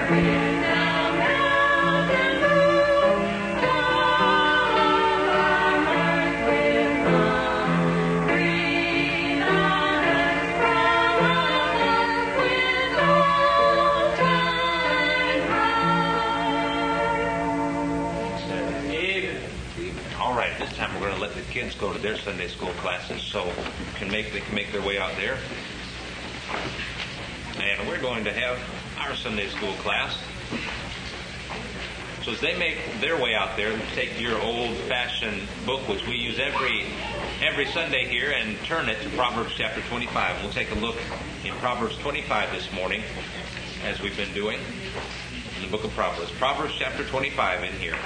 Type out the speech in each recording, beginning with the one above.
Kids go to their Sunday school classes, so they can make their way out there. And we're going to have our Sunday school class. So as they make their way out there, take your old-fashioned book, which we use every Sunday here, and turn it to Proverbs chapter 25. We'll take a look in Proverbs 25 this morning, as we've been doing in the book of Proverbs. Proverbs chapter 25 in here.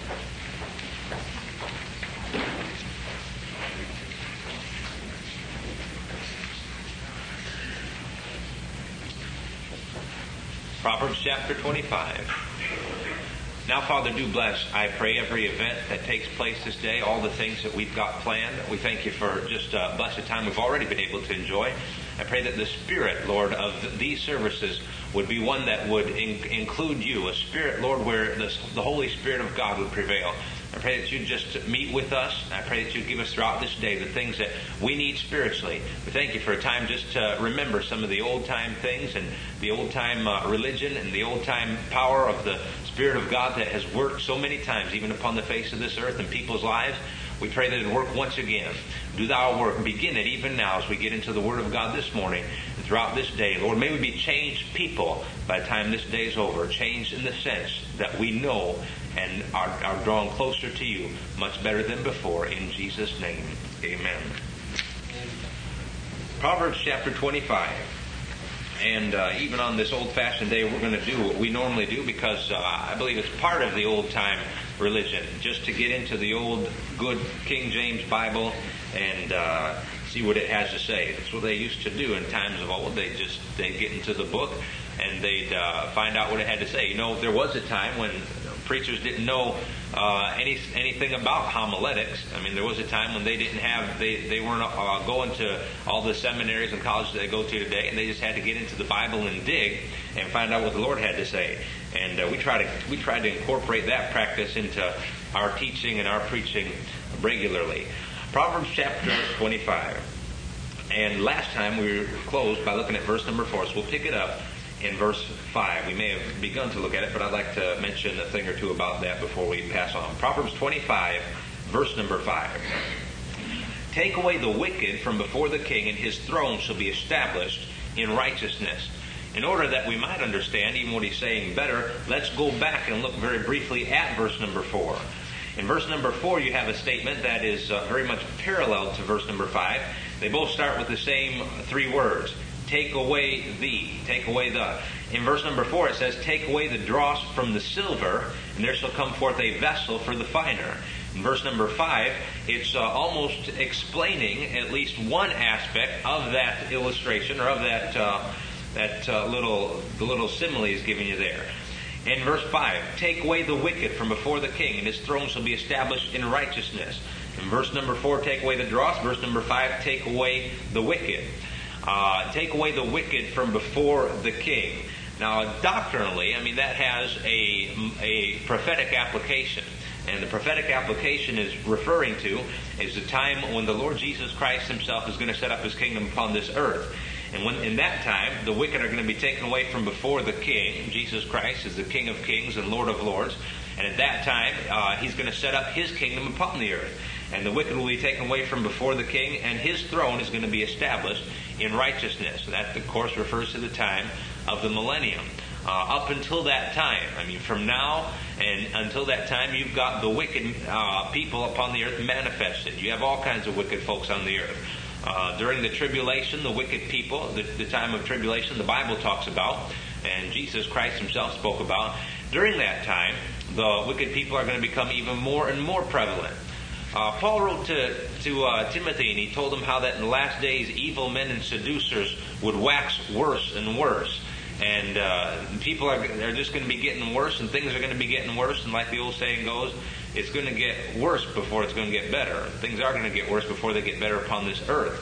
Proverbs chapter 25. Now, Father, do bless, I pray, every event that takes place this day, all the things that we've got planned. We thank you for just a blessed time we've already been able to enjoy. I pray that the spirit, Lord, of these services would be one that would include you, a spirit, Lord, where the Holy Spirit of God would prevail. I pray that you'd just meet with us. I pray that you'd give us throughout this day the things that we need spiritually. We thank you for a time just to remember some of the old-time things and the old-time religion and the old-time power of the Spirit of God that has worked so many times, even upon the face of this earth and people's lives. We pray that it work once again. Do thou work. Begin it even now as we get into the Word of God this morning and throughout this day. Lord, may we be changed people by the time this day is over. Changed in the sense that we know and are drawn closer to you much better than before. In Jesus' name, amen. Proverbs chapter 25. And even on this old-fashioned day, we're going to do what we normally do because I believe it's part of the old-time religion, just to get into the old, good King James Bible and see what it has to say. That's what they used to do in times of old. They'd get into the book and they'd find out what it had to say. You know, there was a time when preachers didn't know anything about homiletics. I mean, there was a time when they weren't going to all the seminaries and colleges that they go to today, and they just had to get into the Bible and dig and find out what the Lord had to say. And we try to incorporate that practice into our teaching and our preaching regularly. Proverbs chapter 25. And last time we closed by looking at verse number 4, so we'll pick it up in verse 5. We may have begun to look at it, but I'd like to mention a thing or two about that before we pass on. Proverbs 25, verse number 5. Take away the wicked from before the king, and his throne shall be established in righteousness. In order that we might understand even what he's saying better, let's go back and look very briefly at verse number 4. In verse number 4, you have a statement that is very much parallel to verse number 5. They both start with the same three words. Take away thee. Take away the. In verse number 4 it says, take away the dross from the silver, and there shall come forth a vessel for the finer. In verse number 5, it's almost explaining at least one aspect of that illustration, or of the little simile he's giving you there. In verse 5, take away the wicked from before the king, and his throne shall be established in righteousness. In verse number 4, take away the dross. Verse number 5, take away the wicked. Take away the wicked from before the king. Now, doctrinally, I mean, that has a prophetic application. And the prophetic application is referring to is the time when the Lord Jesus Christ himself is going to set up his kingdom upon this earth. And when in that time, the wicked are going to be taken away from before the king. Jesus Christ is the King of kings and Lord of lords. And at that time, he's going to set up his kingdom upon the earth. And the wicked will be taken away from before the king, and his throne is going to be established in righteousness. That, of course, refers to the time of the millennium. Up until that time, I mean, from now and until that time, you've got the wicked people upon the earth manifested. You have all kinds of wicked folks on the earth. During the tribulation, the wicked people, the time of tribulation, the Bible talks about, and Jesus Christ himself spoke about. During that time, the wicked people are going to become even more and more prevalent. Paul wrote to Timothy, and he told him how that in the last days evil men and seducers would wax worse and worse. And people are just going to be getting worse, and things are going to be getting worse. And like the old saying goes, it's going to get worse before it's going to get better. Things are going to get worse before they get better upon this earth.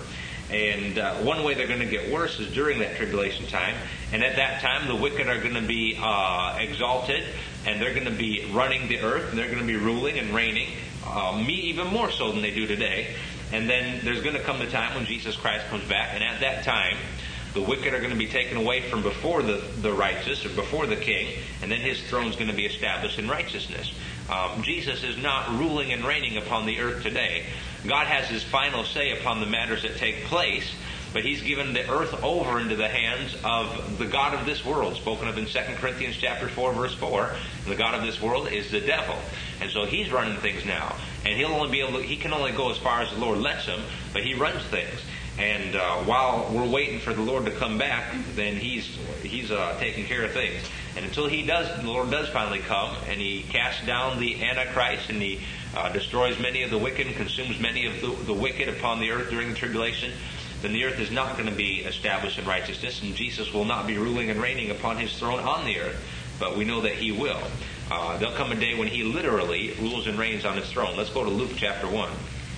And one way they're going to get worse is during that tribulation time. And at that time, the wicked are going to be exalted, and they're going to be running the earth, and they're going to be ruling and reigning, even more so than they do today. And then there's going to come the time when Jesus Christ comes back, and at that time, the wicked are going to be taken away from before the righteous, or before the king, and then his throne is going to be established in righteousness. Jesus is not ruling and reigning upon the earth today. God has his final say upon the matters that take place, but he's given the earth over into the hands of the god of this world, spoken of in 2 Corinthians chapter 4, verse 4. And the god of this world is the devil. And so he's running things now. And he can only go as far as the Lord lets him, but he runs things. And while we're waiting for the Lord to come back, then he's taking care of things. And until he does, the Lord does finally come, and he casts down the Antichrist, and he destroys many of the wicked, and consumes many of the wicked upon the earth during the tribulation, then the earth is not going to be established in righteousness, and Jesus will not be ruling and reigning upon his throne on the earth. But we know that he will. There'll come a day when he literally rules and reigns on his throne. Let's go to Luke chapter 1.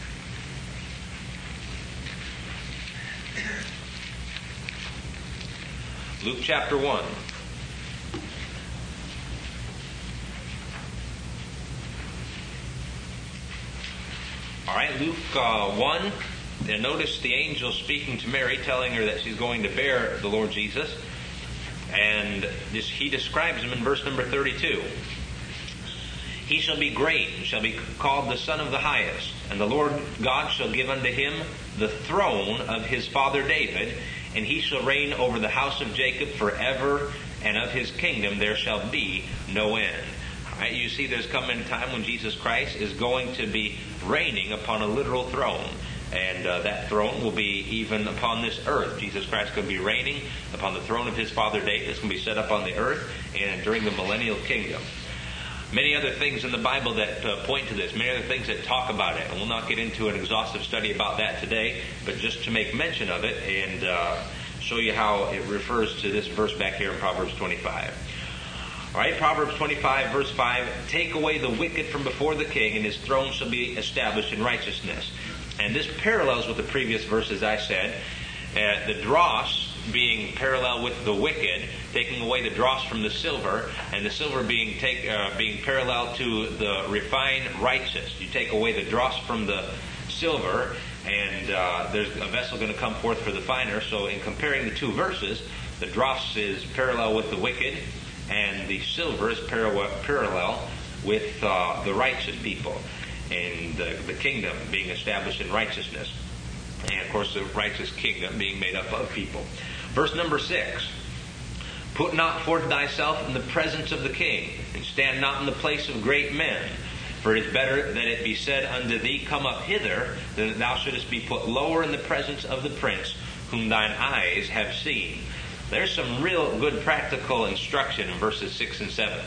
Luke chapter 1. All right, Luke 1. And notice the angel speaking to Mary, telling her that she's going to bear the Lord Jesus. And he describes him in verse number 32. He shall be great, and shall be called the Son of the Highest. And the Lord God shall give unto him the throne of his father David, and he shall reign over the house of Jacob forever, and of his kingdom there shall be no end. All right, you see there's coming a time when Jesus Christ is going to be reigning upon a literal throne. And that throne will be even upon this earth. Jesus Christ is going to be reigning upon the throne of his father David. It's going to be set up on the earth and during the millennial kingdom. Many other things in the Bible that point to this, many other things that talk about it. And we'll not get into an exhaustive study about that today, but just to make mention of it and show you how it refers to this verse back here in Proverbs 25. All right, Proverbs 25, verse 5, take away the wicked from before the king, and his throne shall be established in righteousness. And this parallels with the previous verses I said. The dross being parallel with the wicked, taking away the dross from the silver, and the silver being parallel to the refined righteous. You take away the dross from the silver, and there's a vessel going to come forth for the finer. So in comparing the two verses, the dross is parallel with the wicked, and the silver is parallel with the righteous people, and the kingdom being established in righteousness. And of course the righteous kingdom being made up of people. Verse number 6. Put not forth thyself in the presence of the king, and stand not in the place of great men. For it is better that it be said unto thee, come up hither, than that thou shouldest be put lower in the presence of the prince, whom thine eyes have seen. There's some real good practical instruction in verses 6 and 7.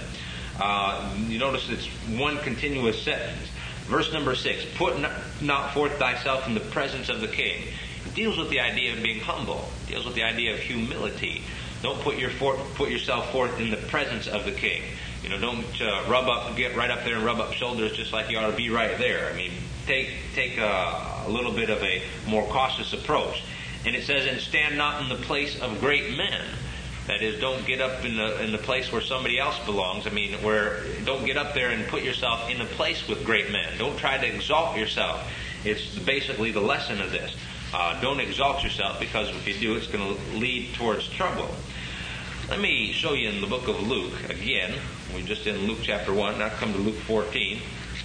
You notice it's one continuous sentence. Verse number 6, put not forth thyself in the presence of the king. It deals with the idea of being humble. It deals with the idea of humility. Don't put yourself forth in the presence of the king. Don't get right up there and rub up shoulders just like you ought to be right there. I mean, take a little bit of a more cautious approach. And it says, and stand not in the place of great men. That is, don't get up in the place where somebody else belongs. I mean, don't get up there and put yourself in a place with great men. Don't try to exalt yourself. It's basically the lesson of this. Don't exalt yourself, because if you do, it's going to lead towards trouble. Let me show you in the book of Luke again. We're just in Luke chapter 1. Now come to Luke 14.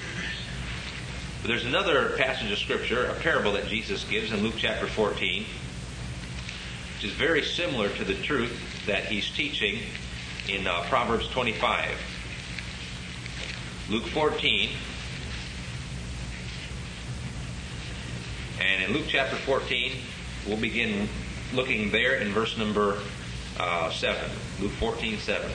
But there's another passage of Scripture, a parable that Jesus gives in Luke chapter 14, which is very similar to the truth that he's teaching in Proverbs 25. Luke 14. And in Luke chapter 14, we'll begin looking there in verse number 7. Luke 14, 7.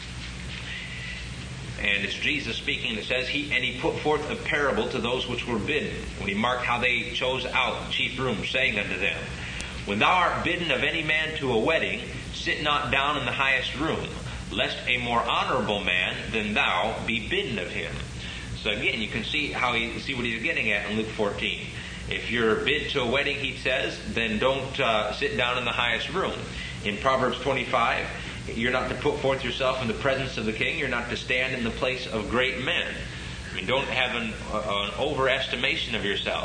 And it's Jesus speaking. It says, And he put forth a parable to those which were bidden, when he marked how they chose out chief rooms, saying unto them, When thou art bidden of any man to a wedding, sit not down in the highest room, lest a more honorable man than thou be bidden of him. So again, you can see what he's getting at in Luke 14. If you're bid to a wedding, he says, then don't sit down in the highest room. In Proverbs 25, you're not to put forth yourself in the presence of the king. You're not to stand in the place of great men. I mean, don't have an overestimation of yourself.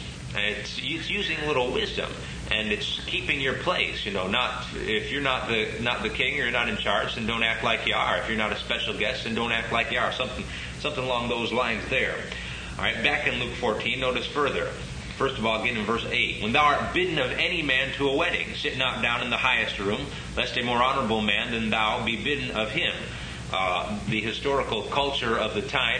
It's using a little wisdom, and it's keeping your place. Not if you're not the king, or you're not in charge, then don't act like you are. If you're not a special guest, then don't act like you are. Something along those lines there. All right, back in Luke 14, notice further. First of all, again in verse 8, when thou art bidden of any man to a wedding, sit not down in the highest room, lest a more honorable man than thou be bidden of him. The historical culture of the time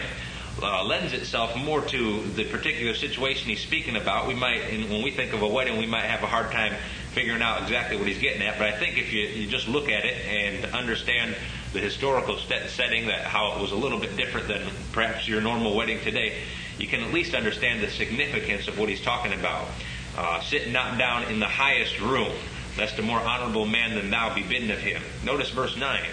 lends itself more to the particular situation he's speaking about. When we think of a wedding, we might have a hard time figuring out exactly what he's getting at. But I think if you just look at it and understand the historical setting, that how it was a little bit different than perhaps your normal wedding today, you can at least understand the significance of what he's talking about. Sit not down in the highest room, lest a more honorable man than thou be bidden of him. Notice verse 9.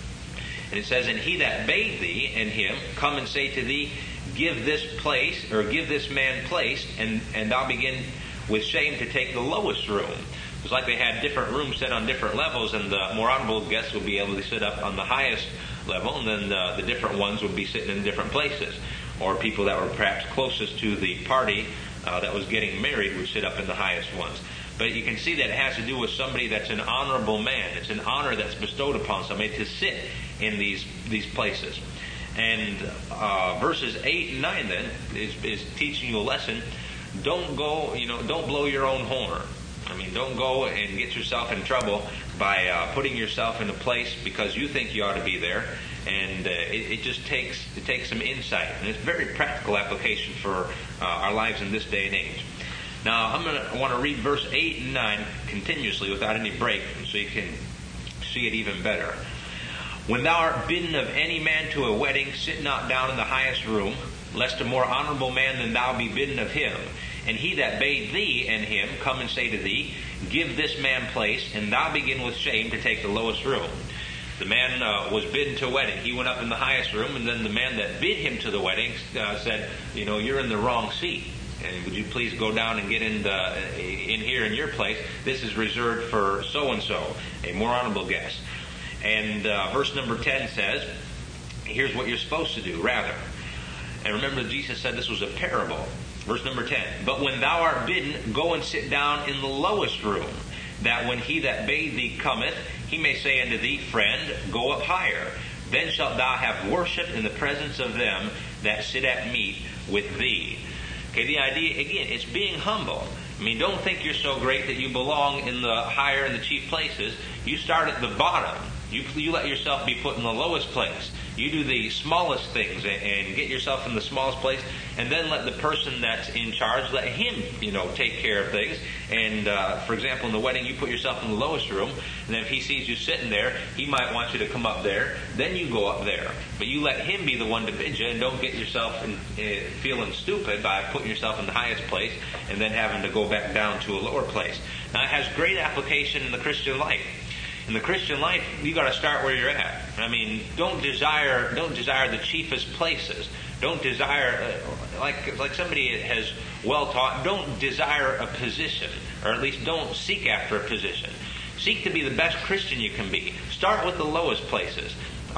And it says, and he that bade thee and him come and say to thee, give this place, or give this man place, and thou begin with shame to take the lowest room. It's like they had different rooms set on different levels, and the more honorable guests would be able to sit up on the highest level, and then the different ones would be sitting in different places. Or people that were perhaps closest to the party that was getting married would sit up in the highest ones. But you can see that it has to do with somebody that's an honorable man. It's an honor that's bestowed upon somebody to sit in these places. And verses 8 and 9 then is teaching you a lesson. Don't blow your own horn. I mean, don't go and get yourself in trouble by putting yourself in a place because you think you ought to be there. And it just takes some insight. And it's a very practical application for our lives in this day and age. Now, I want to read verse 8 and 9 continuously without any break so you can see it even better. When thou art bidden of any man to a wedding, sit not down in the highest room, lest a more honorable man than thou be bidden of him. And he that bade thee and him come and say to thee, give this man place, and thou begin with shame to take the lowest room. The man was bidden to a wedding. He went up in the highest room, and then the man that bid him to the wedding said, you're in the wrong seat. And would you please go down and get in here in your place? This is reserved for so-and-so, a more honorable guest. And verse number 10 says, here's what you're supposed to do, rather. And remember, Jesus said this was a parable. Verse number 10, but when thou art bidden, go and sit down in the lowest room, that when he that bade thee cometh, he may say unto thee, friend, go up higher. Then shalt thou have worship in the presence of them that sit at meat with thee. Okay, the idea, again, it's being humble. I mean, don't think you're so great that you belong in the higher and the chief places. You start at the bottom. You let yourself be put in the lowest place. You do the smallest things and get yourself in the smallest place, and then let the person that's in charge, let him, take care of things. And, for example, in the wedding, you put yourself in the lowest room, and then if he sees you sitting there, he might want you to come up there. Then you go up there. But you let him be the one to bid you, and don't get yourself feeling stupid by putting yourself in the highest place and then having to go back down to a lower place. Now, it has great application in the Christian life. In the Christian life, you got to start where you're at. I mean, don't desire the chiefest places. Don't desire, like somebody has well taught, don't desire a position, or at least don't seek after a position. Seek to be the best Christian you can be. Start with the lowest places.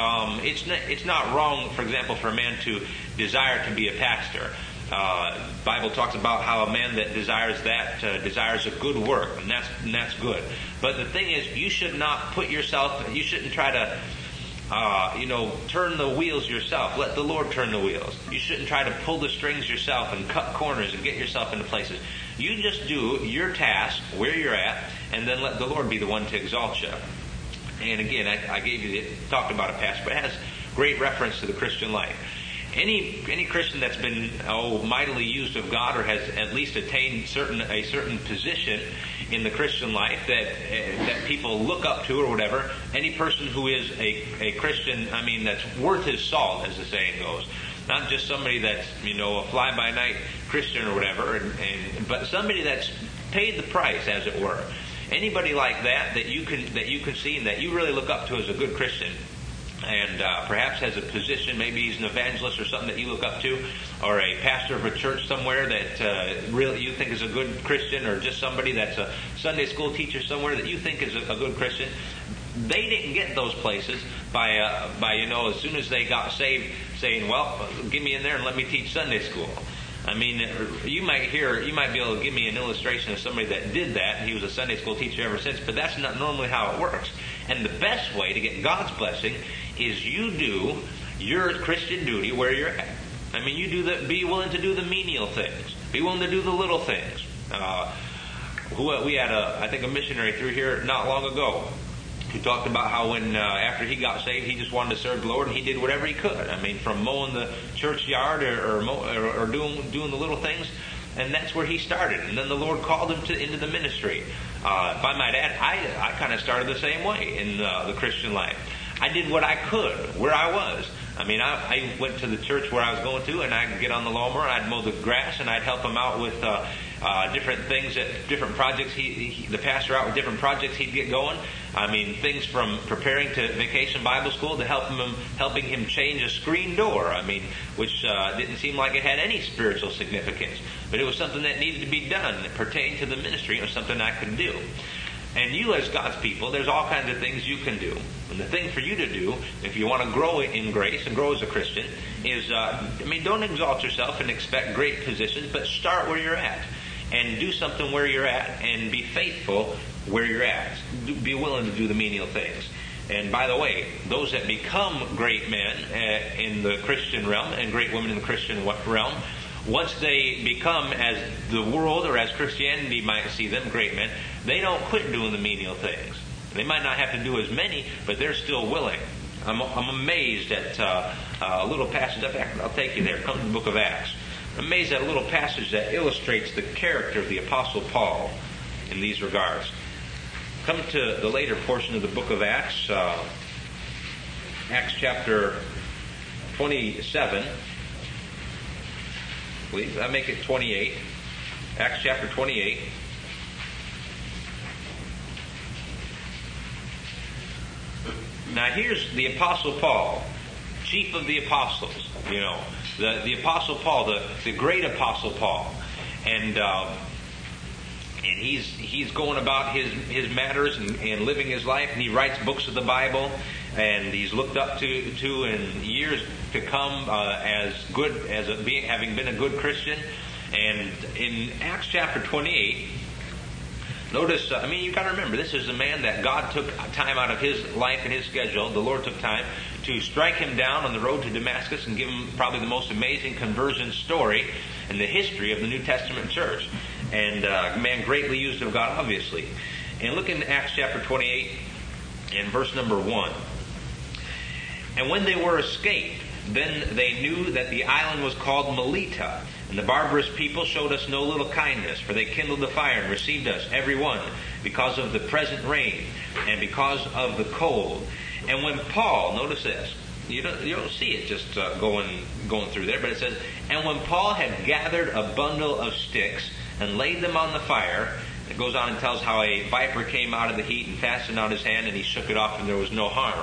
It's not wrong, for example, for a man to desire to be a pastor. Bible talks about how a man that desires that desires a good work, and that's good. But the thing is, you should not put yourself. You shouldn't try to, turn the wheels yourself. Let the Lord turn the wheels. You shouldn't try to pull the strings yourself and cut corners and get yourself into places. You just do your task where you're at, and then let the Lord be the one to exalt you. And again, I talked about it past, but it has great reference to the Christian life. Any Christian that's been mightily used of God, or has at least attained a certain position in the Christian life that people look up to or whatever, any person who is a Christian, that's worth his salt, as the saying goes. Not just somebody that's a fly-by-night Christian or whatever, but somebody that's paid the price, as it were. Anybody like that you can see and that you really look up to as a good Christian. and perhaps has a position, maybe he's an evangelist or something that you look up to, or a pastor of a church somewhere that really you think is a good Christian, or just somebody that's a Sunday school teacher somewhere that you think is a good Christian. They didn't get those places by as soon as they got saved, saying, well, get me in there and let me teach Sunday school. I mean, you might be able to give me an illustration of somebody that did that, and he was a Sunday school teacher ever since, but that's not normally how it works. And the best way to get God's blessing is you do your Christian duty where you're at. I mean, be willing to do the menial things. Be willing to do the little things. We had I think a missionary through here not long ago who talked about how when after he got saved, he just wanted to serve the Lord, and he did whatever he could. I mean, from mowing the church yard or doing the little things, and that's where he started. And then the Lord called him into the ministry. If I might add, I kind of started the same way in the Christian life. I did what I could where I was. I mean, I went to the church where I was going to, and I'd get on the lawnmower, I'd mow the grass, and I'd help him out with different things, different projects. The pastor out with different projects he'd get going. I mean, things from preparing to Vacation Bible School to helping him change a screen door. I mean, which didn't seem like it had any spiritual significance, but it was something that needed to be done that pertained to the ministry. It was something I could do. And you, as God's people, there's all kinds of things you can do. And the thing for you to do, if you want to grow in grace and grow as a Christian, is, don't exalt yourself and expect great positions, but start where you're at. And do something where you're at, and be faithful where you're at. Be willing to do the menial things. And by the way, those that become great men in the Christian realm and great women in the Christian realm, once they become, as the world or as Christianity might see them, great men, they don't quit doing the menial things. They might not have to do as many, but they're still willing. I'm amazed at a little passage. I'll take you there. Come to the book of Acts. I'm amazed at a little passage that illustrates the character of the Apostle Paul in these regards. Come to the later portion of the book of Acts, Acts chapter 27. Please, I make it 28. Acts chapter 28. Now here's the Apostle Paul, chief of the apostles, the Apostle Paul, the great Apostle Paul. And he's going about his matters and living his life, and he writes books of the Bible, and he's looked up to in years to come having been a good Christian. And in Acts chapter 28, notice, you got to remember, this is a man that God took time out of his life and his schedule. The Lord took time to strike him down on the road to Damascus and give him probably the most amazing conversion story in the history of the New Testament church. And a man greatly used of God, obviously. And look in Acts chapter 28 and verse number 1. And when they were escaped, then they knew that the island was called Melita. And the barbarous people showed us no little kindness, for they kindled the fire and received us, every one, because of the present rain and because of the cold. And when Paul, notice this, you don't see it just going through there, but it says, and when Paul had gathered a bundle of sticks and laid them on the fire, it goes on and tells how a viper came out of the heat and fastened on his hand, and he shook it off, and there was no harm.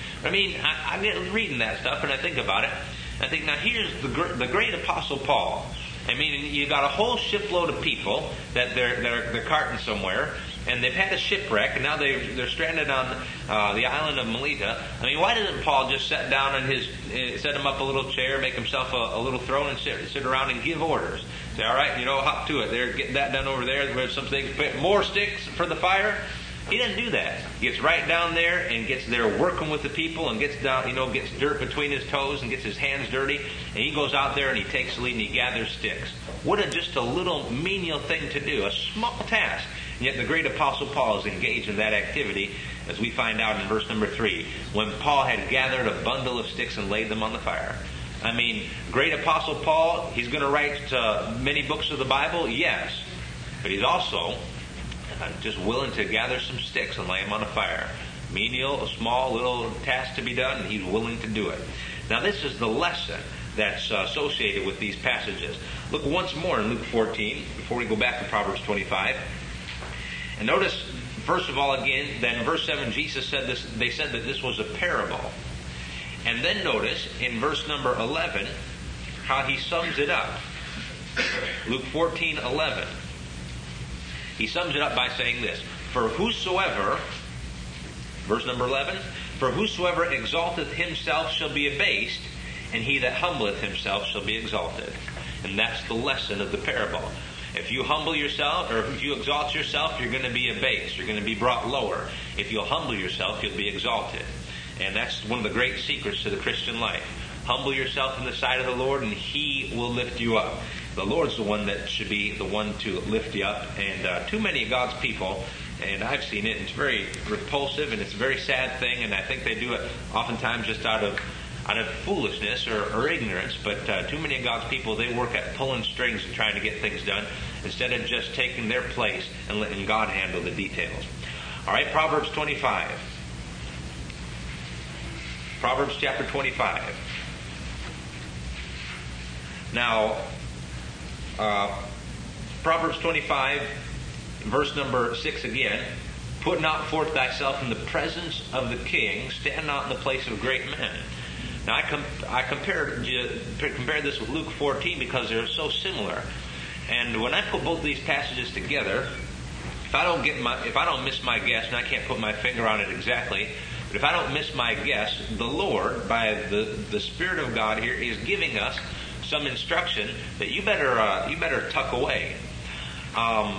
I get reading that stuff, and I think about it. I think, now here's the great Apostle Paul. You got a whole shipload of people that they're carting somewhere, and they've had a shipwreck, and now they're stranded on the island of Melita. Why doesn't Paul just set down set him up a little chair, make himself a little throne, and sit around and give orders? Say, all right, hop to it. They're getting that done over there. There's some things, more sticks for the fire. He doesn't do that. He gets right down there and gets there working with the people and gets down, gets dirt between his toes and gets his hands dirty. And he goes out there and he takes the lead and he gathers sticks. What just a little menial thing to do, a small task. And yet the great Apostle Paul is engaged in that activity, as we find out in verse number 3. When Paul had gathered a bundle of sticks and laid them on the fire. Great Apostle Paul, he's going to write many books of the Bible, yes. But he's also just willing to gather some sticks and lay them on a fire. Menial, a small little task to be done, and he's willing to do it. Now this is the lesson that's associated with these passages. Look once more in Luke 14, before we go back to Proverbs 25. And notice, first of all, again, that in verse 7, Jesus said this. They said that this was a parable. And then notice in verse number 11 how he sums it up. Luke 14:11. He sums it up by saying this: For whosoever, verse number 11, for whosoever exalteth himself shall be abased, and he that humbleth himself shall be exalted. And that's the lesson of the parable. If you humble yourself, or if you exalt yourself, you're going to be abased. You're going to be brought lower. If you'll humble yourself, you'll be exalted. And that's one of the great secrets to the Christian life. Humble yourself in the sight of the Lord, and He will lift you up. The Lord's the one that should be the one to lift you up. And too many of God's people, and I've seen it, and it's very repulsive, and it's a very sad thing, and I think they do it oftentimes just out of foolishness or ignorance. But too many of God's people, they work at pulling strings and trying to get things done instead of just taking their place and letting God handle the details. All right, Proverbs 25. Proverbs chapter 25. Now, Proverbs 25, verse number 6 again. Put not forth thyself in the presence of the king, stand not in the place of great men. Now, I compared this with Luke 14 because they're so similar. And when I put both these passages together, if I don't miss my guess, and I can't put my finger on it exactly, but if I don't miss my guess, the Lord, by the Spirit of God here, is giving us some instruction that you better tuck away. I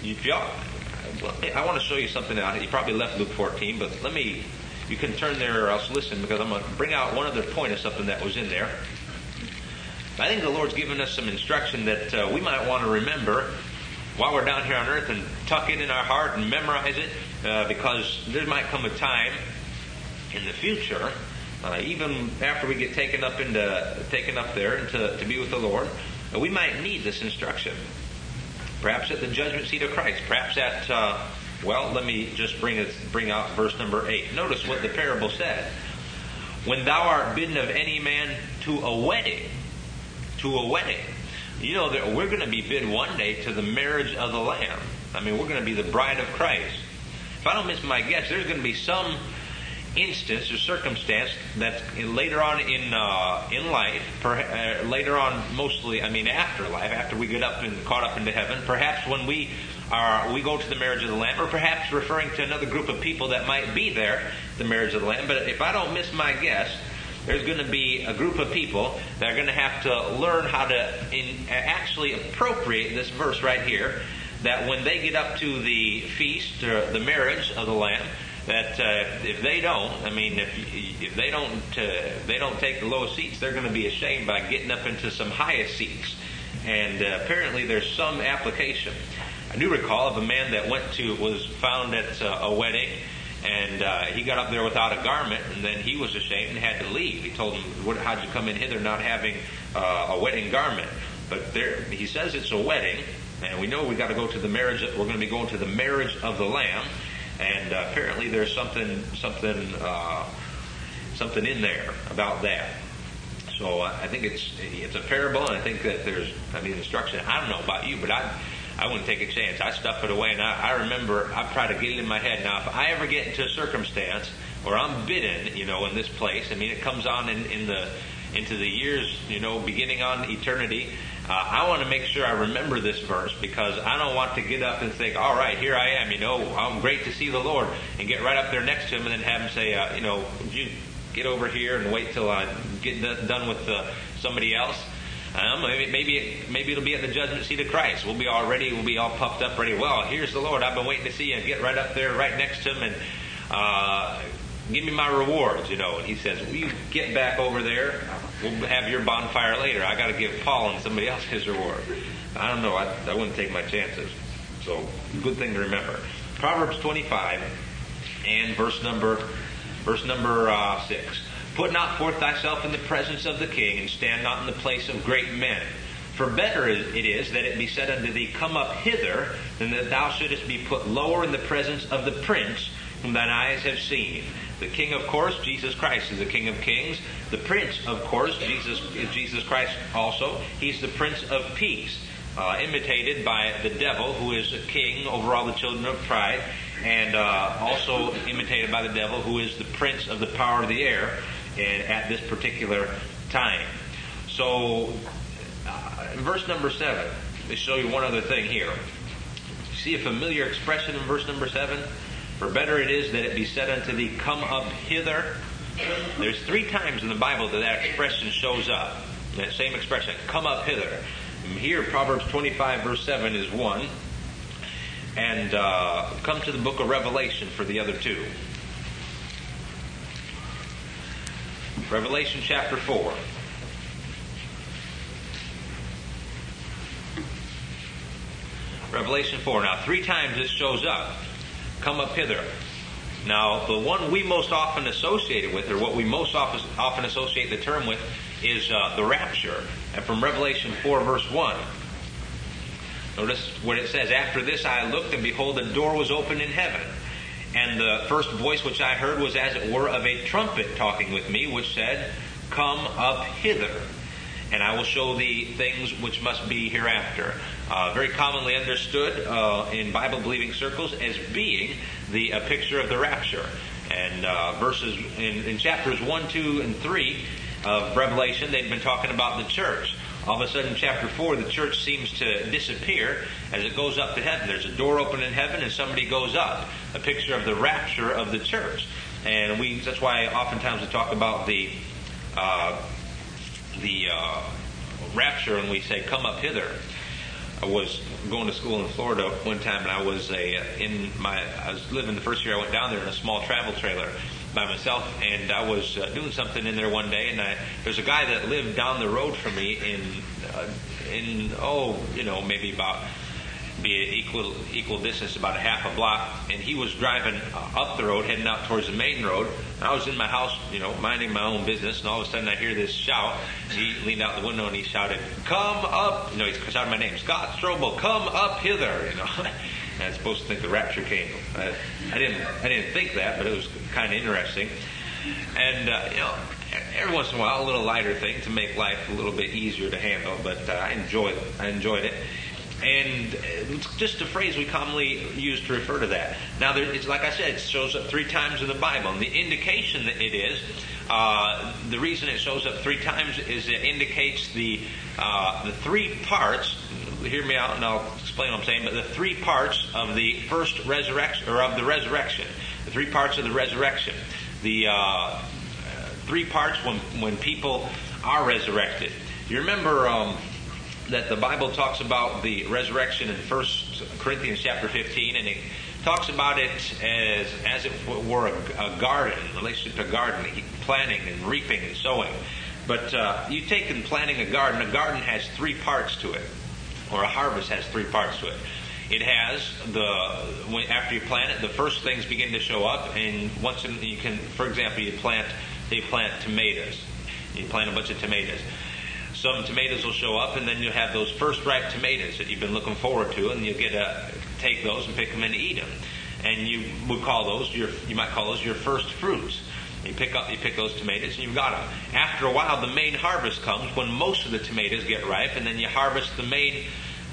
want to show you something. You probably left Luke 14, but you can turn there or else listen, because I'm going to bring out one other point of something that was in there. I think the Lord's given us some instruction that we might want to remember while we're down here on earth, and tuck it in our heart and memorize it, because there might come a time in the future, even after we get taken up there to be with the Lord, we might need this instruction. Perhaps at the judgment seat of Christ. Perhaps at let me just bring out verse number 8. Notice what the parable said. When thou art bidden of any man to a wedding. You know that we're going to be bid one day to the marriage of the Lamb. I mean, we're going to be the bride of Christ. If I don't miss my guess, there's going to be some instance or circumstance that later on in life, later on mostly, afterlife, after we get up and caught up into heaven, perhaps when we go to the marriage of the Lamb, or perhaps referring to another group of people that might be there, the marriage of the Lamb. But if I don't miss my guess, there's going to be a group of people that are going to have to learn how to actually appropriate this verse right here, that when they get up to the feast or the marriage of the Lamb, that if they don't, if they don't take the lowest seats, they're going to be ashamed by getting up into some highest seats. And apparently there's some application. I do recall of a man that was found at a wedding, and he got up there without a garment, and then he was ashamed and had to leave. He told him, how'd you come in hither not having a wedding garment? But he says it's a wedding, and we know we got to go to the marriage. We're going to be going to the marriage of the Lamb. And apparently there's something in there about that. So I think it's a parable, and I think that there's instruction. I don't know about you, but I wouldn't take a chance. I stuff it away, and I remember, I try to get it in my head. Now, if I ever get into a circumstance where I'm bidden, in this place, it comes on into the years, beginning on eternity. I want to make sure I remember this verse, because I don't want to get up and think, all right, here I am, I'm great to see the Lord, and get right up there next to Him and then have Him say, would you get over here and wait till I get done with somebody else? Maybe it'll be at the judgment seat of Christ. We'll be all ready. We'll be all puffed up, ready. Well, here's the Lord. I've been waiting to see you. And get right up there, right next to Him, and give me my rewards, And He says, will you get back over there? We'll have your bonfire later. I got to give Paul and somebody else his reward. I don't know. I wouldn't take my chances. So, good thing to remember. Proverbs 25 and verse number 6. Put not forth thyself in the presence of the king, and stand not in the place of great men. For better it is that it be said unto thee, Come up hither, than that thou shouldest be put lower in the presence of the prince whom thine eyes have seen. The King, of course, Jesus Christ, is the King of Kings. The Prince, of course, is Jesus Christ also. He's the Prince of Peace, imitated by the devil, who is a king over all the children of pride, and also imitated by the devil, who is the prince of the power of the air. at this particular time. So, verse number 7, let me show you one other thing here. See a familiar expression in verse number 7? For better it is that it be said unto thee, come up hither. There's 3 times in the Bible that expression shows up. That same expression, come up hither. Here, Proverbs 25, verse 7 is one. And come to the book of Revelation for the other 2. Revelation chapter 4. Revelation 4. Now, 3 times this shows up. Come up hither. Now, the one we most often associate it with, or what we most often associate the term with, is the rapture. And from Revelation 4, verse 1. Notice what it says. After this I looked, and behold, a door was opened in heaven. And the first voice which I heard was as it were of a trumpet talking with me, which said, come up hither, and I will show thee things which must be hereafter. Very commonly understood in Bible-believing circles as being the picture of the rapture. And verses in chapters 1, 2, and 3 of Revelation, they've been talking about the church. All of a sudden, in chapter 4, the church seems to disappear as it goes up to heaven. There's a door open in heaven and somebody goes up. A picture of the rapture of the church. And that's why oftentimes we talk about the rapture and we say, come up hither. I was going to school in Florida one time, and I was living the first year I went down there in a small travel trailer by myself, and I was doing something in there one day, and there's a guy that lived down the road from me maybe about equal distance, about a half a block, and he was driving up the road, heading out towards the main road. And I was in my house, minding my own business, and all of a sudden I hear this shout. He leaned out the window and he shouted, "Come up!" He shouted my name, Scott Strobel, "Come up hither!" And I was supposed to think the rapture came. I didn't think that, but it was kind of interesting. And every once in a while, a little lighter thing to make life a little bit easier to handle. But I enjoyed it. And it's just a phrase we commonly use to refer to that. Now, it's like I said, it shows up 3 times in the Bible. And the indication that it is, the reason it shows up 3 times is it indicates the 3 parts. Hear me out, and I'll explain what I'm saying. But the 3 parts of the first resurrection, or of the resurrection, the 3 parts of the resurrection, the 3 parts when people are resurrected. You remember that the Bible talks about the resurrection in 1 Corinthians chapter 15, and it talks about it as it were a garden, in relationship to a garden, planting and reaping and sowing. But you take in planting a garden has 3 parts to it, or a harvest has 3 parts to it. It has after you plant it, the first things begin to show up, and once you can, for example, you plant tomatoes. You plant a bunch of tomatoes. Some tomatoes will show up, and then you'll have those first ripe tomatoes that you've been looking forward to, and you'll get to take those and pick them and eat them. And you might call those your first fruits. You pick those tomatoes and you've got them. After a while, the main harvest comes when most of the tomatoes get ripe, and then you harvest the main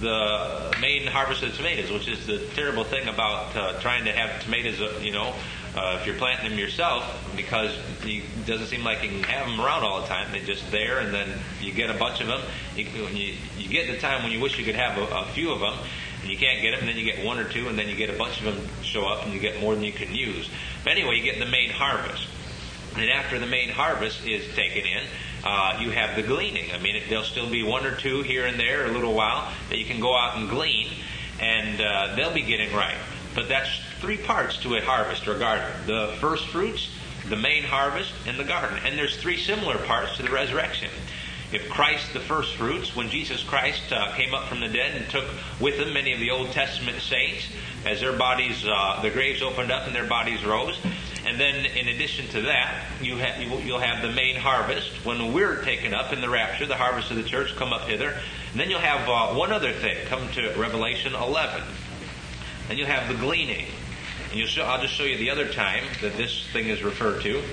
harvest of the tomatoes, which is the terrible thing about trying to have tomatoes, if you're planting them yourself, because it doesn't seem like you can have them around all the time. They're just there, and then you get a bunch of them. When you get the time when you wish you could have a few of them, and you can't get them, and then you get 1 or 2, and then you get a bunch of them show up, and you get more than you can use. But anyway, you get the main harvest. And after the main harvest is taken in, you have the gleaning. There'll still be 1 or 2 here and there, a little while, that you can go out and glean, and they'll be getting ripe. But that's 3 parts to a harvest or garden: the first fruits, the main harvest, and the garden. And there's 3 similar parts to the resurrection. If Christ, the first fruits, when Jesus Christ came up from the dead and took with him many of the Old Testament saints, as their bodies, their graves opened up and their bodies rose. And then, in addition to that, you'll have the main harvest when we're taken up in the rapture, the harvest of the church, come up hither. And then you'll have one other thing, come to Revelation 11. Then you'll have the gleaning. And I'll just show you the other time that this thing is referred to.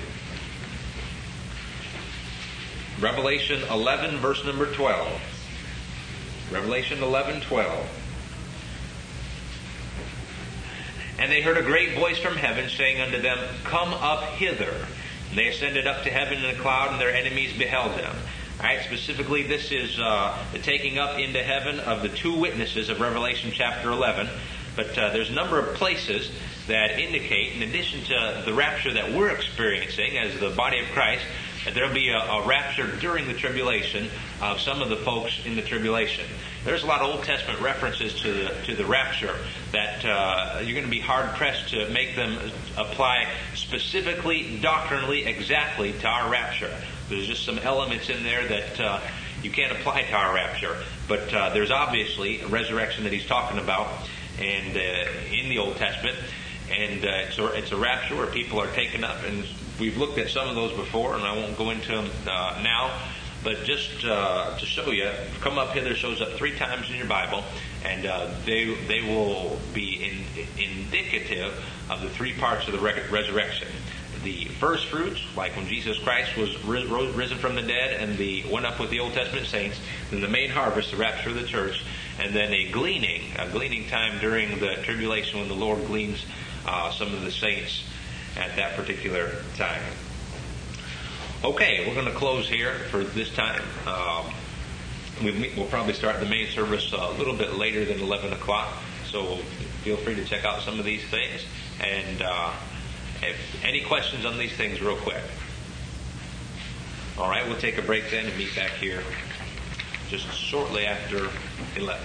Revelation 11, verse number 12. Revelation 11:12. And they heard a great voice from heaven saying unto them, Come up hither, And they ascended up to heaven in a cloud, and their enemies beheld them. All right, specifically, this is the taking up into heaven of the two witnesses of Revelation chapter 11. But there's a number of places that indicate, in addition to the rapture that we're experiencing as the body of Christ, that there'll be a rapture during the tribulation of some of the folks in the tribulation. There's a lot of Old Testament references to the rapture that you're going to be hard-pressed to make them apply specifically, doctrinally, exactly to our rapture. There's just some elements in there that you can't apply to our rapture. But there's obviously a resurrection that he's talking about and in the Old Testament. And it's a rapture where people are taken up. And we've looked at some of those before, and I won't go into them now. But just to show you, Come Up Hither shows up 3 times in your Bible, and they will be indicative of the 3 parts of the resurrection. The first fruits, like when Jesus Christ was risen from the dead and went up with the Old Testament saints. Then the main harvest, the rapture of the church. And then a gleaning time during the tribulation when the Lord gleans some of the saints at that particular time. Okay, we're going to close here for this time. We'll probably start the main service a little bit later than 11 o'clock, so feel free to check out some of these things. And if any questions on these things real quick. All right, we'll take a break then and meet back here just shortly after 11.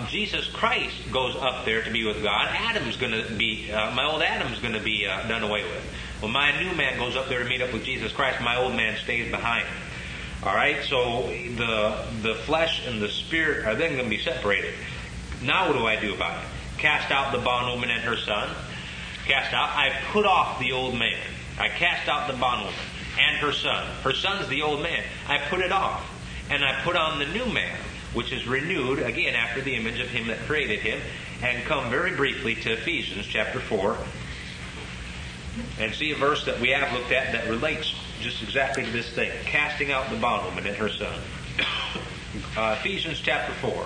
Jesus Christ goes up there to be with God, Adam's going to be, my old Adam's going to be done away with. When my new man goes up there to meet up with Jesus Christ, my old man stays behind. All right, so the flesh and the spirit are then going to be separated. Now what do I do about it? Cast out the bondwoman and her son. Cast out. I put off the old man. I cast out the bondwoman and her son. Her son's the old man. I put it off. And I put on the new man, which is renewed, again, after the image of him that created him. And come very briefly to Ephesians chapter 4. And see a verse that we have looked at that relates just exactly to this thing. Casting out the bondwoman and her son. Ephesians chapter 4.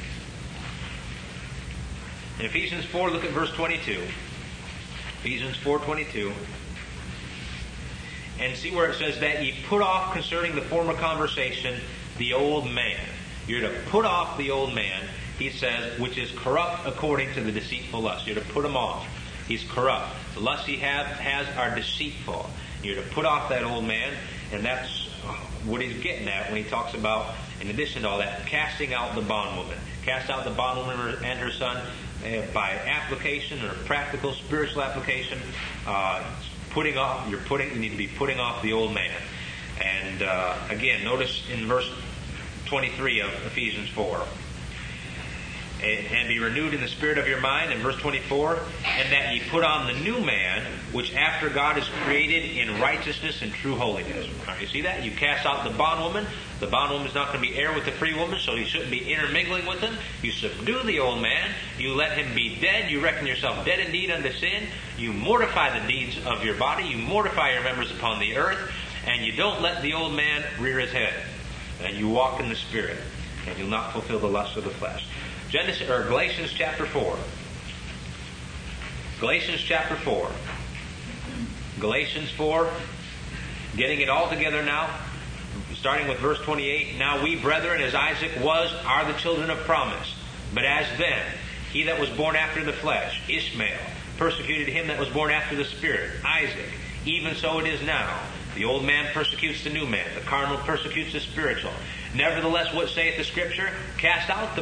In Ephesians 4, look at verse 22. Ephesians 4:22. And see where it says that ye put off concerning the former conversation the old man. You're to put off the old man, he says, which is corrupt according to the deceitful lust. You're to put him off. He's corrupt. The lusts he has are deceitful. You're to put off that old man, and that's what he's getting at when he talks about, in addition to all that, casting out the bondwoman. Cast out the bondwoman and her son by application or practical spiritual application. You need to be putting off the old man. And again, notice in verse 23 of Ephesians 4. And be renewed in the spirit of your mind, in verse 24, and that ye put on the new man, which after God is created in righteousness and true holiness. All right, you see that? You cast out the bondwoman. The bondwoman is not going to be heir with the free woman, so you shouldn't be intermingling with him. You subdue the old man. You let him be dead. You reckon yourself dead indeed unto sin. You mortify the deeds of your body. You mortify your members upon the earth. And you don't let the old man rear his head. And you walk in the Spirit. And you'll not fulfill the lusts of the flesh. Galatians chapter 4. Galatians chapter 4. Galatians 4. Getting it all together now. Starting with verse 28. Now we, brethren, as Isaac was, are the children of promise. But as then, he that was born after the flesh, Ishmael, persecuted him that was born after the Spirit, Isaac. Even so it is now. The old man persecutes the new man. The carnal persecutes the spiritual. Nevertheless, what saith the Scripture? Cast out the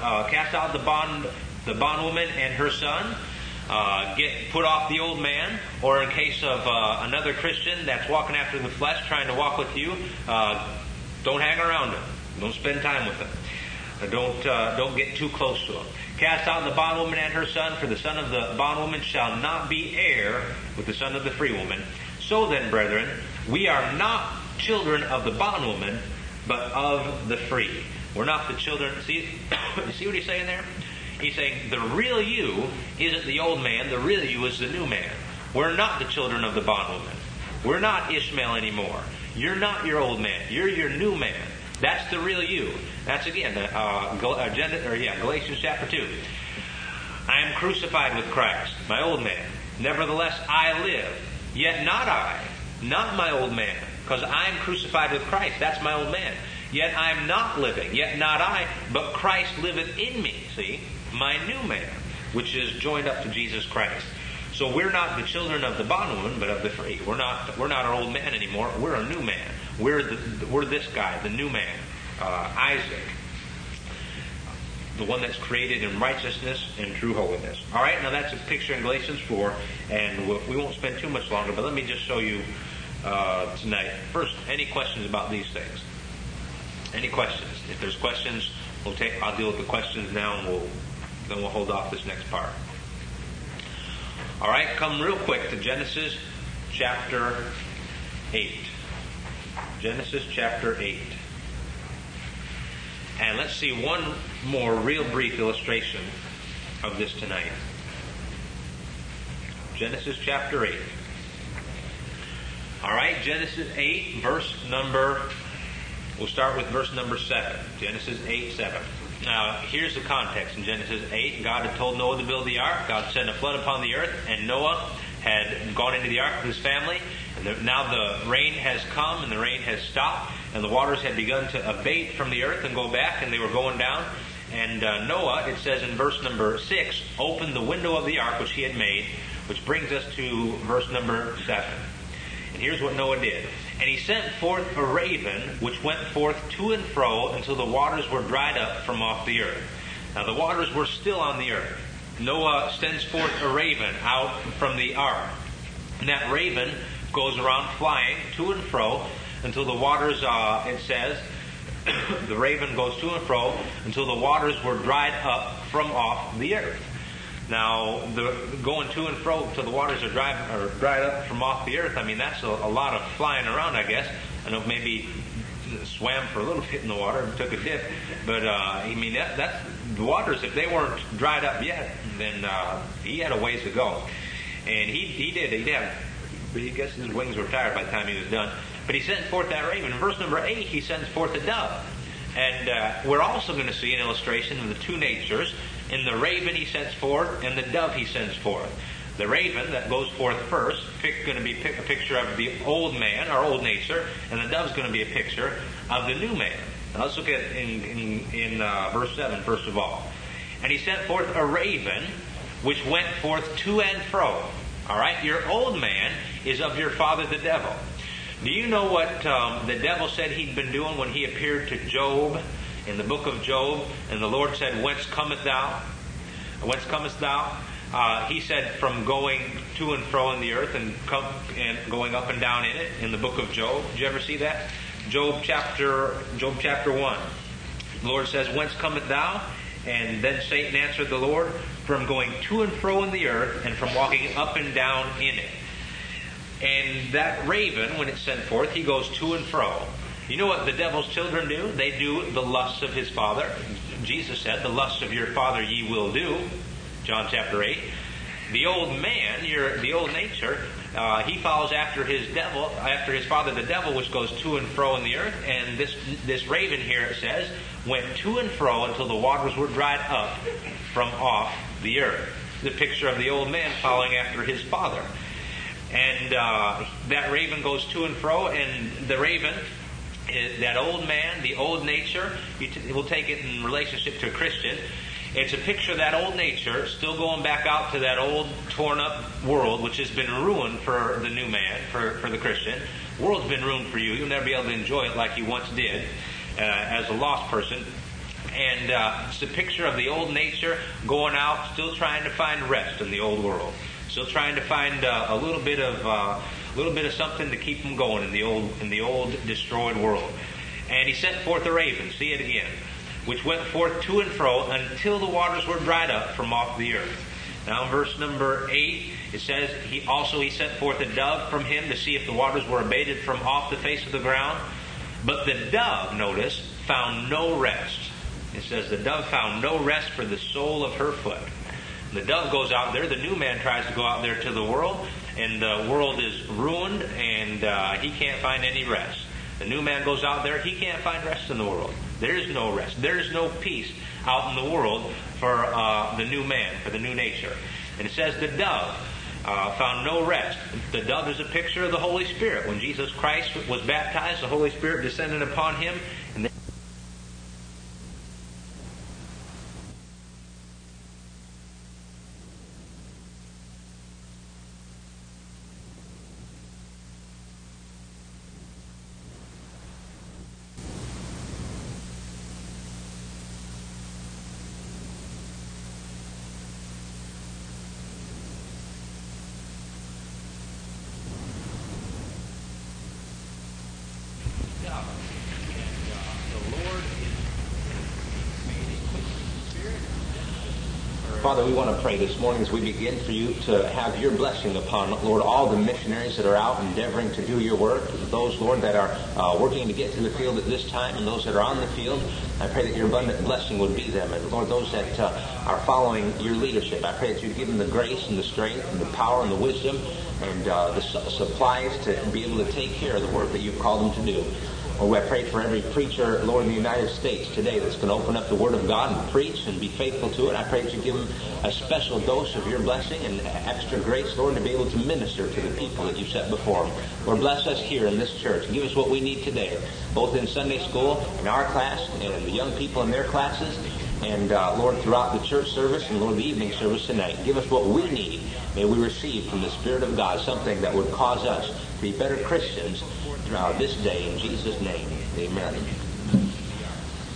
bondwoman and her son. Put off the old man. Or in case of another Christian that's walking after the flesh, trying to walk with you, don't hang around him. Don't spend time with him. Don't get too close to him. Cast out the bondwoman and her son, for the son of the bondwoman shall not be heir with the son of the free woman. So then, brethren, we are not children of the bondwoman, but of the free. We're not the children. See, you see what he's saying there? He's saying the real you isn't the old man. The real you is the new man. We're not the children of the bondwoman. We're not Ishmael anymore. You're not your old man. You're your new man. That's the real you. That's again, Galatians chapter 2. I am crucified with Christ, my old man. Nevertheless, I live. Yet not I, not my old man, because I am crucified with Christ. That's my old man. Yet I am not living, yet not I, but Christ liveth in me. See, my new man, which is joined up to Jesus Christ. So we're not the children of the bondwoman, but of the free. We're not our old man anymore. We're a new man. We're this guy, the new man, Isaac, the one that's created in righteousness and true holiness. All right, now that's a picture in Galatians 4, and we won't spend too much longer, but let me just show you tonight. First, any questions about these things? Any questions? If there's questions, I'll deal with the questions now, and then we'll hold off this next part. All right, come real quick to Genesis chapter 8. Genesis chapter 8. And let's see one more real brief illustration of this tonight. Genesis chapter 8. All right, Genesis 8, we'll start with verse number 7. Genesis 8, 7. Now, here's the context. In Genesis 8, God had told Noah to build the ark. God sent a flood upon the earth, and Noah had gone into the ark with his family. And now the rain has come, and the rain has stopped, and the waters had begun to abate from the earth and go back, and they were going down. And Noah, it says in verse number 6, opened the window of the ark which he had made, which brings us to verse number 7. And here's what Noah did. And he sent forth a raven, which went forth to and fro until the waters were dried up from off the earth. Now the waters were still on the earth. Noah sends forth a raven out from the ark. And that raven goes around flying to and fro until the waters, it says, the raven goes to and fro until the waters were dried up from off the earth. Now, going to and fro till the waters are dried up from off the earth, I mean, that's a lot of flying around, I guess. I know maybe swam for a little bit in the water and took a dip. But, I mean, that's the waters, if they weren't dried up yet, then he had a ways to go. And he did. I guess his wings were tired by the time he was done. But he sent forth that raven. In verse number 8, he sends forth a dove. And we're also going to see an illustration of the two natures. In the raven he sends forth, and the dove he sends forth. The raven that goes forth first going to be a picture of the old man, our old nature, and the dove's going to be a picture of the new man. Now let's look at in verse 7 first of all. And he sent forth a raven, which went forth to and fro. All right, your old man is of your father the devil. Do you know what the devil said he'd been doing when he appeared to Job in the book of Job? And the Lord said, "Whence comest thou? Whence comest thou?" He said, "From going to and fro in the earth and going up and down in it." In the book of Job, did you ever see that? Job chapter 1. The Lord says, "Whence comest thou?" And then Satan answered the Lord, "From going to and fro in the earth and from walking up and down in it." And that raven, when it's sent forth, he goes to and fro. You know what the devil's children do? They do the lusts of his father. Jesus said, "The lusts of your father ye will do." John chapter 8. The old man, the old nature, he follows after his father the devil, which goes to and fro in the earth. And this raven here, it says, went to and fro until the waters were dried up from off the earth. The picture of the old man following after his father. And that raven goes to and fro, and the raven, that old man, the old nature, we'll take it in relationship to a Christian. It's a picture of that old nature still going back out to that old torn up world, which has been ruined for the new man, for the Christian. The world's been ruined for you. You'll never be able to enjoy it like you once did as a lost person. And it's a picture of the old nature going out, still trying to find rest in the old world. Still trying to find a little bit of something to keep them going in the old destroyed world. And he sent forth a raven, see it again, which went forth to and fro until the waters were dried up from off the earth. Now in verse number 8, it says, he sent forth a dove from him to see if the waters were abated from off the face of the ground. But the dove, notice, found no rest. It says the dove found no rest for the sole of her foot. The dove goes out there. The new man tries to go out there to the world, and the world is ruined, and he can't find any rest. The new man goes out there. He can't find rest in the world. There is no rest. There is no peace out in the world for the new man, for the new nature. And it says the dove found no rest. The dove is a picture of the Holy Spirit. When Jesus Christ was baptized, the Holy Spirit descended upon him, and Father, we want to pray this morning as we begin for you to have your blessing upon, Lord, all the missionaries that are out endeavoring to do your work, those, Lord, that are working to get to the field at this time, and those that are on the field. I pray that your abundant blessing would be them. And, Lord, those that are following your leadership, I pray that you'd give them the grace and the strength and the power and the wisdom and the supplies to be able to take care of the work that you've called them to do. Lord, I pray for every preacher, Lord, in the United States today that's going to open up the Word of God and preach and be faithful to it. I pray that you give them a special dose of your blessing and extra grace, Lord, to be able to minister to the people that you set before them. Lord, bless us here in this church. Give us what we need today, both in Sunday school, in our class, and the young people in their classes, and, Lord, throughout the church service and, Lord, the evening service tonight. Give us what we need. May we receive from the Spirit of God something that would cause us to be better Christians this day, in Jesus' name. Amen.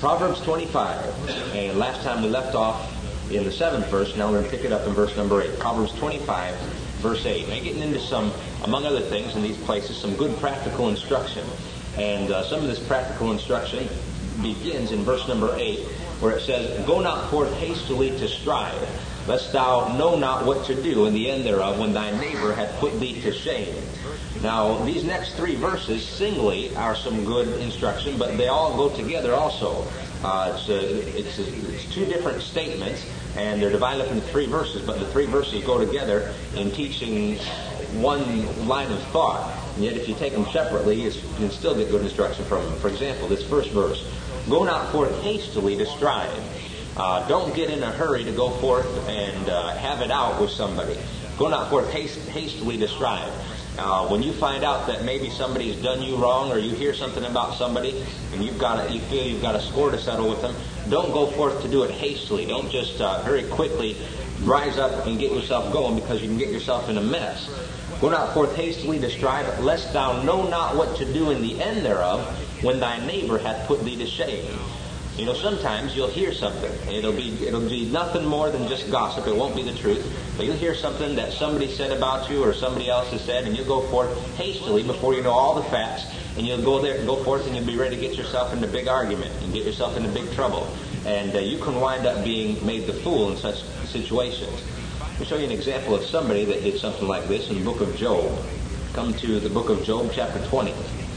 Proverbs 25. And last time we left off in the 7th verse. Now we're going to pick it up in verse number 8. Proverbs 25, verse 8. Now getting into some, among other things in these places, some good practical instruction. And some of this practical instruction begins in verse number 8, where it says, "Go not forth hastily to strive, lest thou know not what to do in the end thereof, when thy neighbor hath put thee to shame." Now, these next 3 verses singly are some good instruction, but they all go together also. It's 2 different statements, and they're divided up into 3 verses, but the 3 verses go together in teaching one line of thought. And yet if you take them separately, you can still get good instruction from them. For example, this first verse, "Go not forth hastily to strive." Don't get in a hurry to go forth and have it out with somebody. Go not forth hastily to strive. When you find out that maybe somebody's done you wrong, or you hear something about somebody and you feel you've got a score to settle with them, don't go forth to do it hastily. Don't just very quickly rise up and get yourself going, because you can get yourself in a mess. "Go not forth hastily to strive, lest thou know not what to do in the end thereof, when thy neighbor hath put thee to shame." You know, sometimes you'll hear something. It'll be nothing more than just gossip. It won't be the truth. But you'll hear something that somebody said about you, or somebody else has said, and you'll go forth hastily before you know all the facts, and you'll go forth and you'll be ready to get yourself into a big argument and get yourself into big trouble. And you can wind up being made the fool in such situations. Let me show you an example of somebody that did something like this in the book of Job. Come to the book of Job, chapter 20.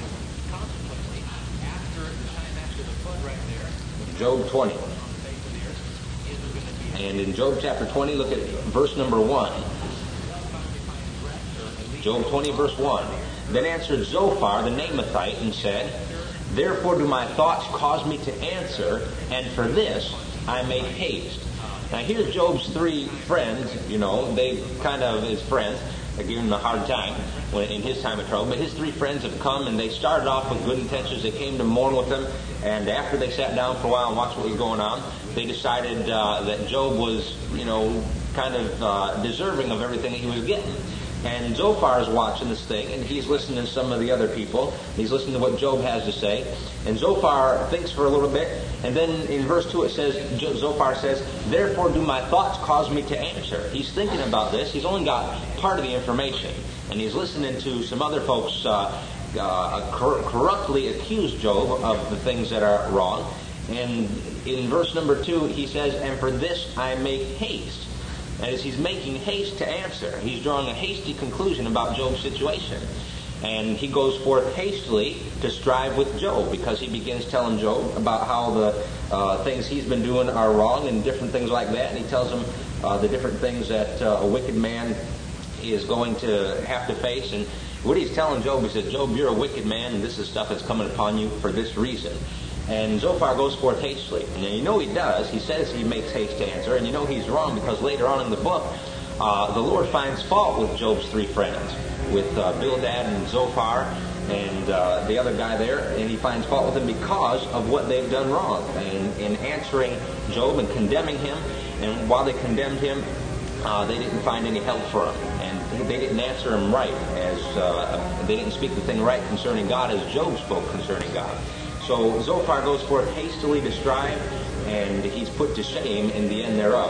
Job 20. And in Job chapter 20, look at verse number 1. Job 20, verse 1. "Then answered Zophar the Naamathite and said, Therefore do my thoughts cause me to answer, and for this I make haste." Now here's Job's 3 friends. You know, they kind of, his friends, they give him a hard time in his time of trouble. But his 3 friends have come, and they started off with good intentions. They came to mourn with him, and after they sat down for a while and watched what was going on, they decided that Job was, kind of deserving of everything that he was getting. And Zophar is watching this thing, and he's listening to some of the other people. He's listening to what Job has to say. And Zophar thinks for a little bit, and then in verse 2 it says, Zophar says, "Therefore do my thoughts cause me to answer." He's thinking about this. He's only got part of the information. And he's listening to some other folks corruptly accuse Job of the things that are wrong. And in verse number 2 he says, "And for this I make haste." And as he's making haste to answer, he's drawing a hasty conclusion about Job's situation. And he goes forth hastily to strive with Job, because he begins telling Job about how the things he's been doing are wrong and different things like that. And he tells him the different things that a wicked man is going to have to face. And what he's telling Job, he says, "Job, you're a wicked man, and this is stuff that's coming upon you for this reason." And Zophar goes forth hastily. And you know he does. He says he makes haste to answer. And you know he's wrong, because later on in the book, the Lord finds fault with Job's 3 friends, with Bildad and Zophar and the other guy there. And he finds fault with them because of what they've done wrong, and in answering Job and condemning him. And while they condemned him, they didn't find any help for him. And they didn't answer him right, as they didn't speak the thing right concerning God as Job spoke concerning God. So Zophar goes forth hastily to strive, and he's put to shame in the end thereof.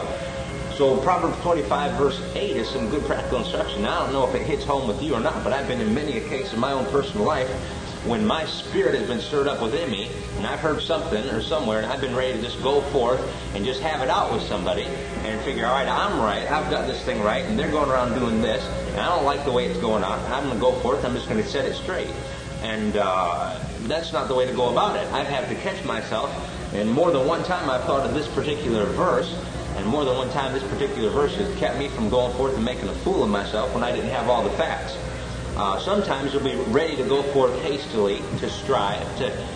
So Proverbs 25, verse 8 is some good practical instruction. Now, I don't know if it hits home with you or not, but I've been in many a case in my own personal life when my spirit has been stirred up within me, and I've heard something or somewhere, and I've been ready to just go forth and just have it out with somebody and figure, all right, I'm right, I've got this thing right, and they're going around doing this, and I don't like the way it's going on. I'm going to go forth, I'm just going to set it straight. And that's not the way to go about it. I've had to catch myself, and more than one time I've thought of this particular verse, and more than one time this particular verse has kept me from going forth and making a fool of myself when I didn't have all the facts. Sometimes you'll be ready to go forth hastily to strive,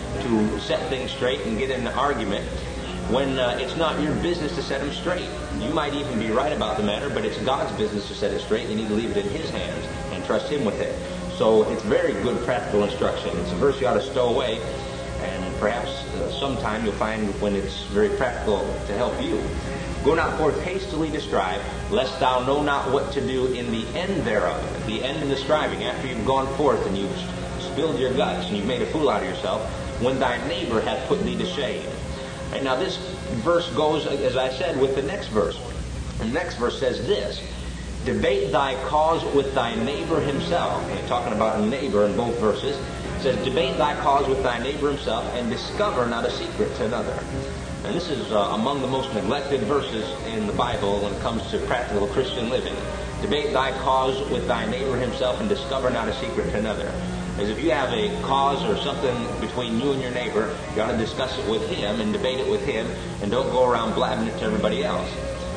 to set things straight and get in an argument, when it's not your business to set them straight. You might even be right about the matter, but it's God's business to set it straight. You need to leave it in His hands and trust Him with it. So it's very good practical instruction. It's a verse you ought to stow away, and perhaps sometime you'll find when it's very practical to help you. "Go not forth hastily to strive, lest thou know not what to do in the end thereof." The end in the striving, after you've gone forth and you've spilled your guts and you've made a fool out of yourself, "when thy neighbor hath put thee to shame." And now this verse goes, as I said, with the next verse. The next verse says this: debate thy cause with thy neighbor himself. And talking about a neighbor in both verses. It says, debate thy cause with thy neighbor himself, and discover not a secret to another. And this is among the most neglected verses in the Bible when it comes to practical Christian living. Debate thy cause with thy neighbor himself, and discover not a secret to another. As if you have a cause or something between you and your neighbor, you ought to discuss it with him and debate it with him, and don't go around blabbing it to everybody else.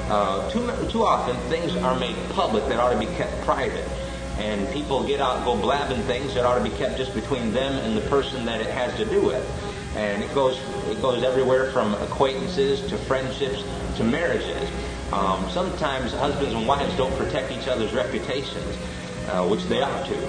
Too often, things are made public that ought to be kept private. And people get out and go blabbing things that ought to be kept just between them and the person that it has to do with. And it goes everywhere from acquaintances to friendships to marriages. Sometimes husbands and wives don't protect each other's reputations, which they ought to.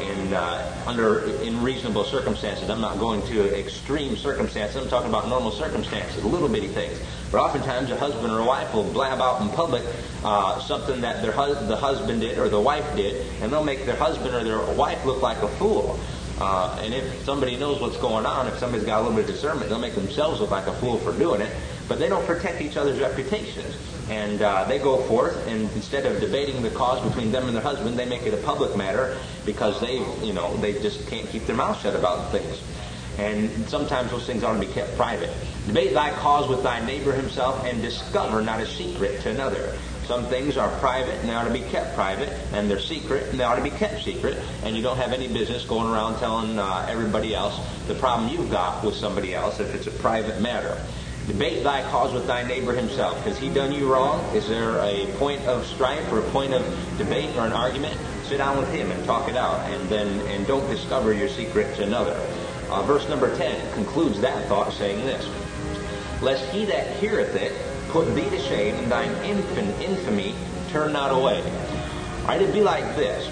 And in reasonable circumstances. I'm not going to extreme circumstances. I'm talking about normal circumstances, little bitty things. But oftentimes a husband or a wife will blab out in public something that the husband did or the wife did, and they'll make their husband or their wife look like a fool. And if somebody knows what's going on, if somebody's got a little bit of discernment, they'll make themselves look like a fool for doing it. But they don't protect each other's reputations. And they go forth, and instead of debating the cause between them and their husband, they make it a public matter because they just can't keep their mouth shut about things. And sometimes those things ought to be kept private. Debate thy cause with thy neighbor himself, and discover not a secret to another. Some things are private and they ought to be kept private, and they're secret and they ought to be kept secret, and you don't have any business going around telling everybody else the problem you've got with somebody else if it's a private matter. Debate thy cause with thy neighbor himself. Has he done you wrong? Is there a point of strife or a point of debate or an argument? Sit down with him and talk it out, and don't discover your secret to another. Verse number 10 concludes that thought saying this: lest he that heareth it put thee to shame, and thine infamy turn not away. All right, it'd be like this.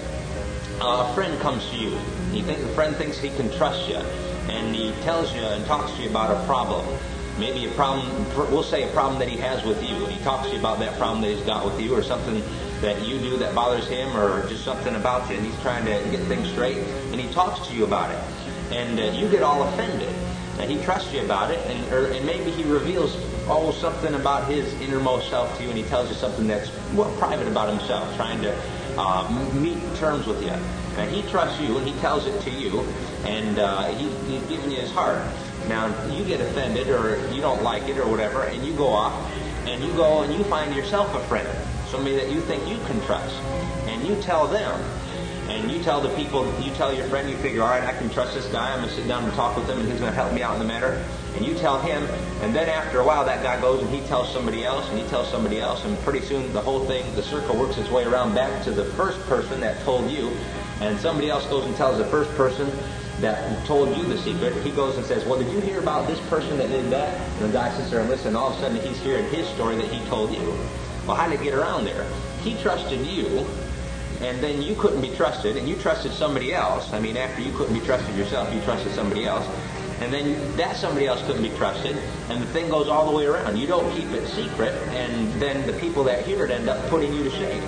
A friend comes to you. The friend thinks he can trust you, and he tells you and talks to you about a problem. Maybe a problem, we'll say a problem that he has with you. And he talks to you about that problem that he's got with you, or something that you do that bothers him, or just something about you, and he's trying to get things straight, and he talks to you about it. And you get all offended. And he trusts you about it, and maybe he reveals something about his innermost self to you, and he tells you something that's private about himself, trying to meet terms with you. And he trusts you, and he tells it to you, and he's giving you his heart. Now, you get offended, or you don't like it, or whatever, and you go off, and you find yourself a friend, somebody that you think you can trust, and you tell them. And you tell the people, you tell your friend, you figure, all right, I can trust this guy, I'm going to sit down and talk with him, and he's going to help me out in the matter. And you tell him, and then after a while that guy goes and he tells somebody else, and he tells somebody else, and pretty soon the whole thing, the circle works its way around back to the first person that told you, and somebody else goes and tells the first person that told you the secret. He goes and says, well, did you hear about this person that did that? And the guy sits there and listens, and all of a sudden he's hearing his story that he told you. Well, how did it get around there? He trusted you, and then you couldn't be trusted, and you trusted somebody else. I mean, after you couldn't be trusted yourself, you trusted somebody else. And then that somebody else couldn't be trusted, and the thing goes all the way around. You don't keep it secret, and then the people that hear it end up putting you to shame.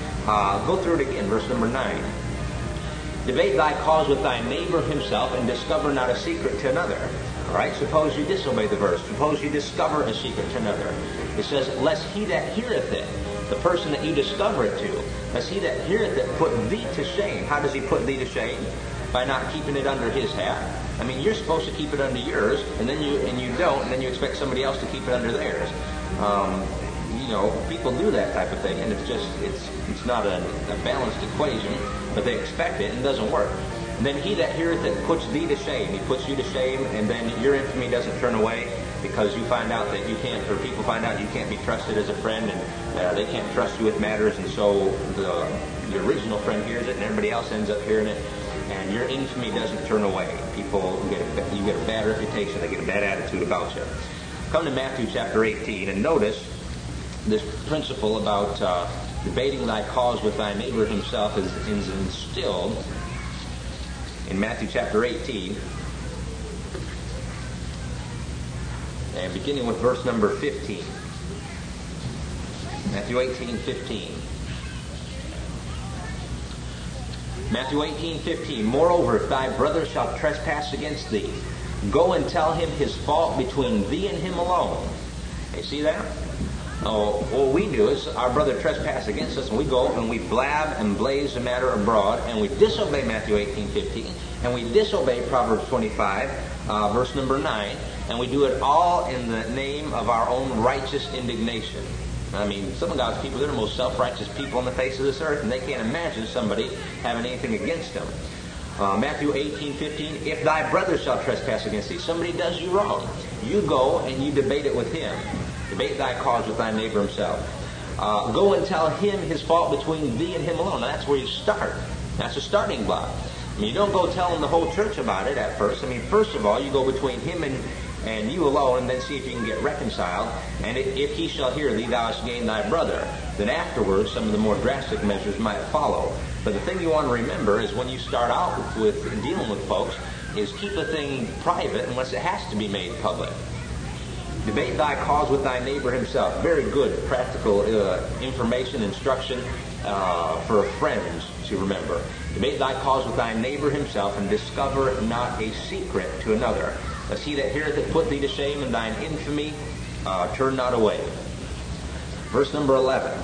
Go through it again, verse number 9. Debate thy cause with thy neighbor himself, and discover not a secret to another. All right, suppose you disobey the verse. Suppose you discover a secret to another. It says, lest he that heareth it, the person that you discover it to, lest he that heareth it put thee to shame. How does he put thee to shame? By not keeping it under his hat. I mean, you're supposed to keep it under yours, and then you don't, and then you expect somebody else to keep it under theirs. People do that type of thing, and it's not a balanced equation, but they expect it, and it doesn't work. And then he that heareth it puts thee to shame. He puts you to shame, and then your infamy doesn't turn away, because you find out that you can't, or people find out you can't be trusted as a friend, and they can't trust you with matters, and so the original friend hears it, and everybody else ends up hearing it, and your infamy doesn't turn away. People you get a bad reputation, they get a bad attitude about you. Come to Matthew chapter 18, and notice this principle about debating thy cause with thy neighbor himself is instilled in Matthew chapter 18, and beginning with verse number 15. Matthew 18:15. Matthew 18:15. Moreover, if thy brother shall trespass against thee, Go and tell him his fault between thee and him alone. You see that? Oh, what we do is our brother trespass against us, and we go and we blab and blaze the matter abroad, and we disobey Matthew 18:15, and we disobey Proverbs 25, verse number 9, and we do it all in the name of our own righteous indignation. I mean, some of God's people, they're the most self-righteous people on the face of this earth, and they can't imagine somebody having anything against them. Matthew 18:15, if thy brother shall trespass against thee, somebody does you wrong, you go and you debate it with him. Debate thy cause with thy neighbor himself. Go and tell him his fault between thee and him alone. Now that's where you start. That's a starting block. I mean, you don't go telling the whole church about it at first. I mean, first of all, you go between him and you alone, and then see if you can get reconciled. And if he shall hear thee, thou hast gained thy brother. Then afterwards, some of the more drastic measures might follow. But the thing you want to remember is when you start out with dealing with folks, is keep a thing private unless it has to be made public. Debate thy cause with thy neighbor himself. Very good practical information, instruction for friends to remember. Debate thy cause with thy neighbor himself, and discover not a secret to another. Lest he that heareth it put thee to shame, and thine infamy turn not away. Verse number 11.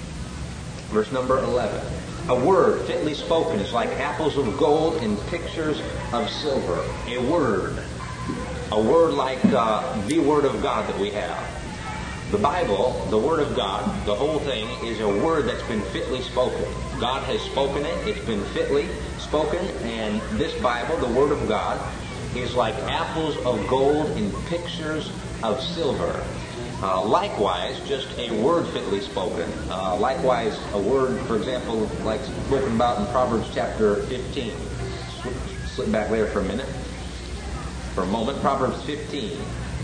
Verse number 11. A word fitly spoken is like apples of gold in pictures of silver. A word. A word like the Word of God that we have. The Bible, the Word of God, the whole thing is a word that's been fitly spoken. God has spoken it. It's been fitly spoken. And this Bible, the Word of God, is like apples of gold in pictures of silver. Likewise, just a word fitly spoken. Likewise, a word, for example, like spoken about in Proverbs chapter 15. Slip back there for a minute. For a moment, Proverbs 15.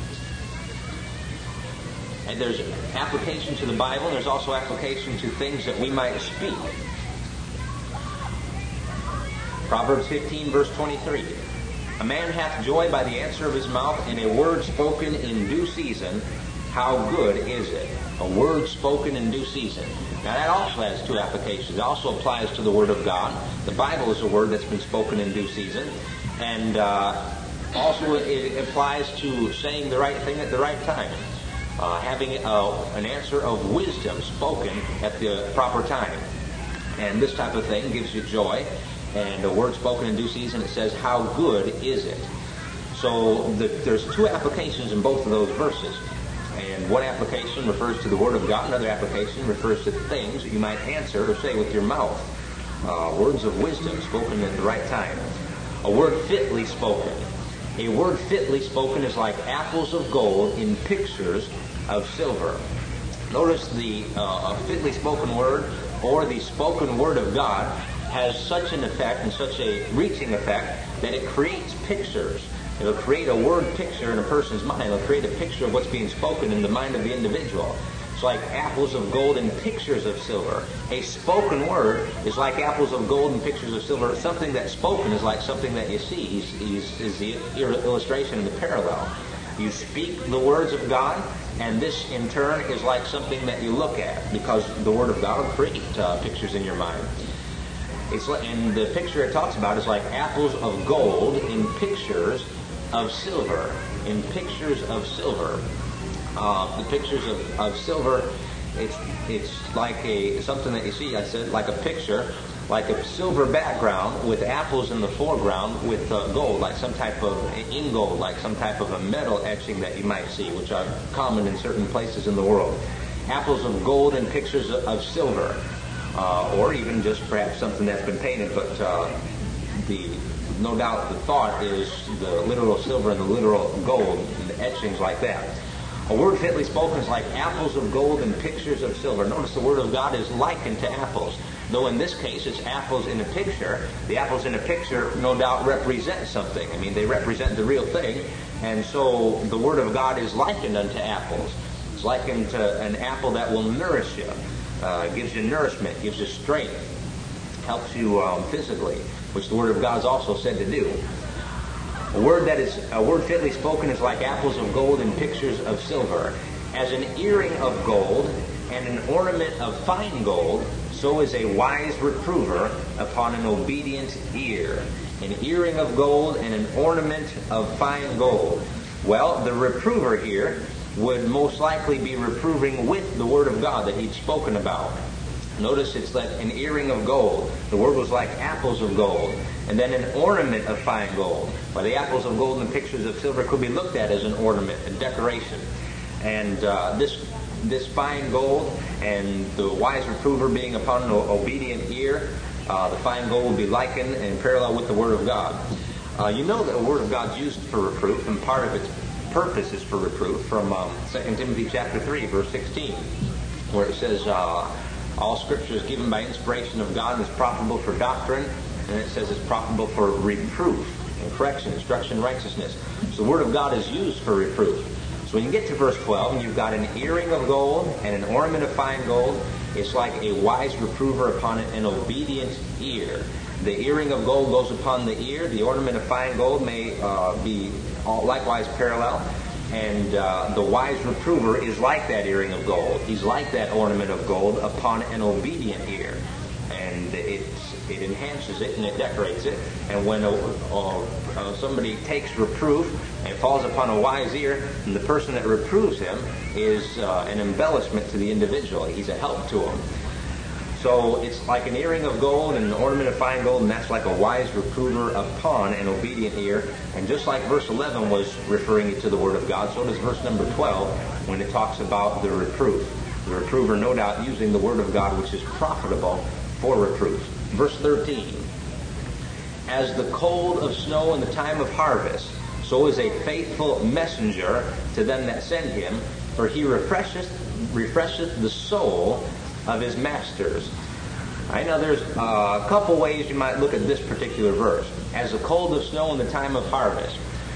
And there's application to the Bible, and there's also application to things that we might speak. Proverbs 15, verse 23. A man hath joy by the answer of his mouth, and a word spoken in due season. How good is it? A word spoken in due season. Now that also has two applications. It also applies to the Word of God. The Bible is a word that's been spoken in due season. And also it applies to saying the right thing at the right time. Having an answer of wisdom spoken at the proper time. And this type of thing gives you joy. And a word spoken in due season, it says, how good is it? So there's two applications in both of those verses. And one application refers to the Word of God. Another application refers to things that you might answer or say with your mouth. Words of wisdom spoken at the right time. A word fitly spoken. A word fitly spoken is like apples of gold in pictures of silver. Notice the fitly spoken word, or the spoken word of God, has such an effect and such a reaching effect that it creates pictures. It'll create a word picture in a person's mind. It'll create a picture of what's being spoken in the mind of the individual. It's like apples of gold in pictures of silver. A spoken word is like apples of gold in pictures of silver. Something that's spoken is like something that you see. Is the illustration and the parallel. You speak the words of God, and this in turn is like something that you look at, because the Word of God will create pictures in your mind. And the picture it talks about is like apples of gold in pictures of silver. In pictures of silver. The pictures of silver, it's like something that you see, I said, like a picture, like a silver background with apples in the foreground with gold, like some type of, in gold, like some type of a metal etching that you might see, which are common in certain places in the world. Apples of gold in pictures of silver. Or even just perhaps something that's been painted, but no doubt the thought is the literal silver and the literal gold, and the etchings like that. A word fitly spoken is like apples of gold and pictures of silver. Notice the Word of God is likened to apples. Though in this case it's apples in a picture, the apples in a picture no doubt represent something. I mean, they represent the real thing, and so the Word of God is likened unto apples. It's likened to an apple that will nourish you. Gives you nourishment, gives you strength, helps you physically, which the Word of God is also said to do. A word fitly spoken is like apples of gold in pictures of silver. As an earring of gold and an ornament of fine gold, so is a wise reprover upon an obedient ear. An earring of gold and an ornament of fine gold. Well, the reprover here would most likely be reproving with the Word of God that he'd spoken about. Notice it's like an earring of gold. The word was like apples of gold. And then an ornament of fine gold. Well, the apples of gold and the pictures of silver could be looked at as an ornament, a decoration. And this fine gold and the wise reprover being upon an obedient ear, the fine gold will be likened and parallel with the Word of God. You know that the Word of God's used for reproof, and part of its purpose is for reproof, from 2 Timothy chapter 3, verse 16, where it says, all Scripture is given by inspiration of God and is profitable for doctrine, and it says it's profitable for reproof, and correction, instruction, righteousness. So the Word of God is used for reproof. So when you get to verse 12, and you've got an earring of gold and an ornament of fine gold, it's like a wise reprover upon an obedient ear. The earring of gold goes upon the ear. The ornament of fine gold may be likewise parallel. And the wise reprover is like that earring of gold. He's like that ornament of gold upon an obedient ear. And it enhances it and it decorates it. And when somebody takes reproof and falls upon a wise ear, and the person that reproves him is an embellishment to the individual. He's a help to him. So it's like an earring of gold and an ornament of fine gold, and that's like a wise reprover upon an obedient ear. And just like verse 11 was referring to the Word of God, so does verse number 12 when it talks about the reproof. The reprover, no doubt, using the Word of God, which is profitable for reproof. Verse 13, as the cold of snow in the time of harvest, so is a faithful messenger to them that send him, for he refresheth the soul of his masters. I know there's a couple ways you might look at this particular verse. As a cold of snow in the time of harvest.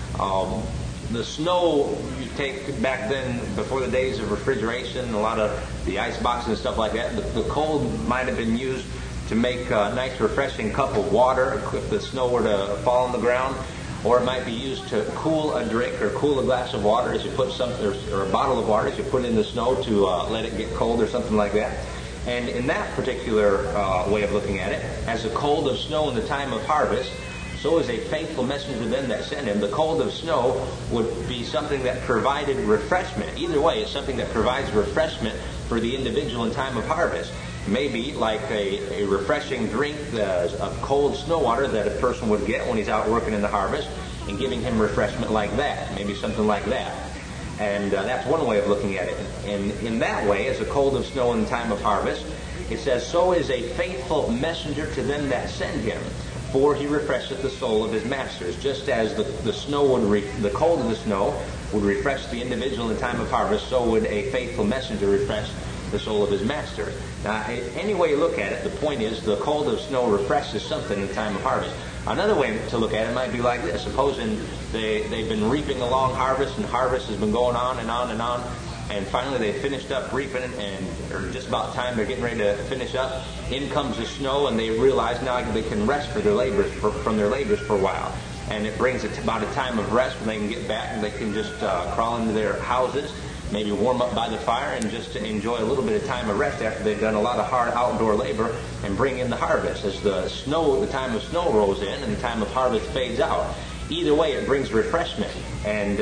The snow you take back then, before the days of refrigeration, a lot of the ice boxes and stuff like that, the cold might have been used to make a nice refreshing cup of water if the snow were to fall on the ground. Or it might be used to cool a drink or cool a glass of water as you put something, or a bottle of water as you put it in the snow to let it get cold or something like that. And in that particular way of looking at it, as a cold of snow in the time of harvest, so is a faithful messenger to them that send him. The cold of snow would be something that provided refreshment. Either way, it's something that provides refreshment for the individual in time of harvest. Maybe like a refreshing drink of cold snow water that a person would get when he's out working in the harvest, and giving him refreshment like that. Maybe something like that. And that's one way of looking at it. And in that way, as a cold of snow in the time of harvest, it says, so is a faithful messenger to them that send him, for he refresheth the soul of his masters. Just as the snow would the cold of the snow would refresh the individual in the time of harvest, so would a faithful messenger refresh the soul of his master. Now, any way you look at it, the point is the cold of snow refreshes something in the time of harvest. Another way to look at it might be like this. Supposing they've been reaping a long harvest, and harvest has been going on and on and on, and finally they finished up reaping, or just about time they're getting ready to finish up. In comes the snow, and they realize now they can rest from their labors for a while. And it brings about a time of rest when they can get back and they can just crawl into their houses, maybe warm up by the fire, and just to enjoy a little bit of time of rest after they've done a lot of hard outdoor labor, and bring in the harvest. As the time of snow rolls in and the time of harvest fades out, either way it brings refreshment, and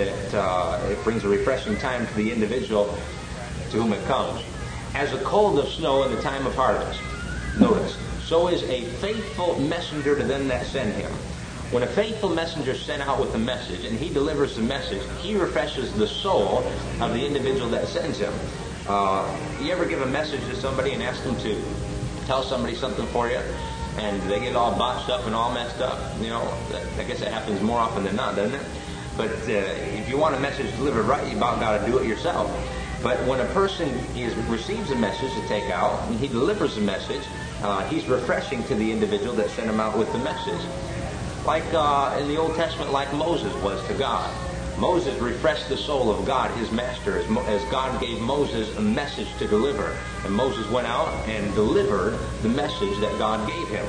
it brings a refreshing time to the individual to whom it comes. As a cold of snow in the time of harvest, notice, so is a faithful messenger to them that send him. When a faithful messenger is sent out with a message, and he delivers the message, he refreshes the soul of the individual that sends him. You ever give a message to somebody and ask them to tell somebody something for you, and they get all botched up and all messed up? You know, I guess that happens more often than not, doesn't it? But if you want a message delivered right, you about got to do it yourself. But when a person receives a message to take out, and he delivers the message, he's refreshing to the individual that sent him out with the message. Like in the Old Testament, like Moses was to God. Moses refreshed the soul of God, his master, as God gave Moses a message to deliver. And Moses went out and delivered the message that God gave him.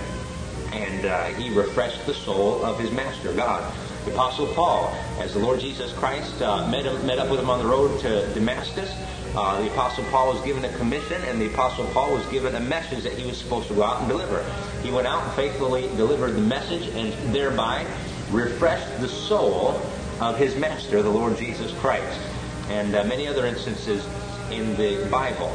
And he refreshed the soul of his master, God. The Apostle Paul, as the Lord Jesus Christ met up with him on the road to Damascus, The Apostle Paul was given a commission, and the Apostle Paul was given a message that he was supposed to go out and deliver. He went out and faithfully delivered the message, and thereby refreshed the soul of his master, the Lord Jesus Christ. And many other instances in the Bible.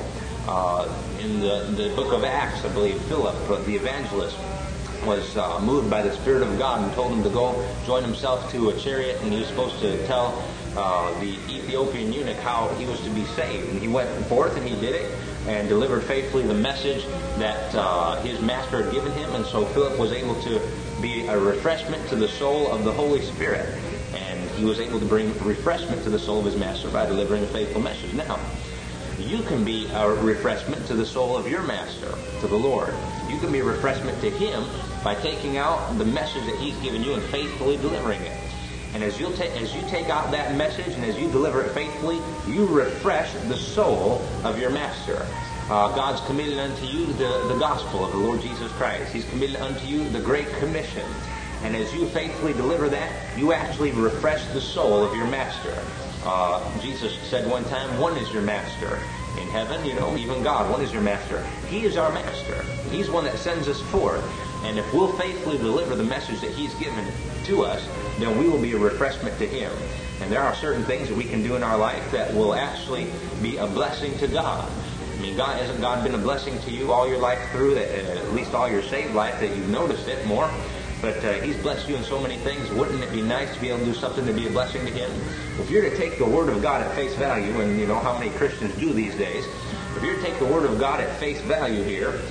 In the book of Acts, I believe, Philip, the evangelist, was moved by the Spirit of God and told him to go join himself to a chariot, and he was supposed to tell the Ethiopian eunuch how he was to be saved. And he went forth and he did it and delivered faithfully the message that his master had given him. And so Philip was able to be a refreshment to the soul of the Holy Spirit. And he was able to bring refreshment to the soul of his master by delivering a faithful message. Now, you can be a refreshment to the soul of your master, to the Lord. You can be a refreshment to him by taking out the message that he's given you and faithfully delivering it. And as you take out that message and as you deliver it faithfully, you refresh the soul of your master. God's committed unto you the gospel of the Lord Jesus Christ. He's committed unto you the Great Commission. And as you faithfully deliver that, you actually refresh the soul of your master. Jesus said one time, one is your master. In heaven, even God, one is your master. He is our master. He's one that sends us forth. And if we'll faithfully deliver the message that he's given to us, then we will be a refreshment to him. And there are certain things that we can do in our life that will actually be a blessing to God. I mean, hasn't God been a blessing to you all your life through, at least all your saved life, that you've noticed it more? But he's blessed you in so many things. Wouldn't it be nice to be able to do something to be a blessing to him? If you're to take the Word of God at face value, and you know how many Christians do these days, if you're to take the Word of God at face value here,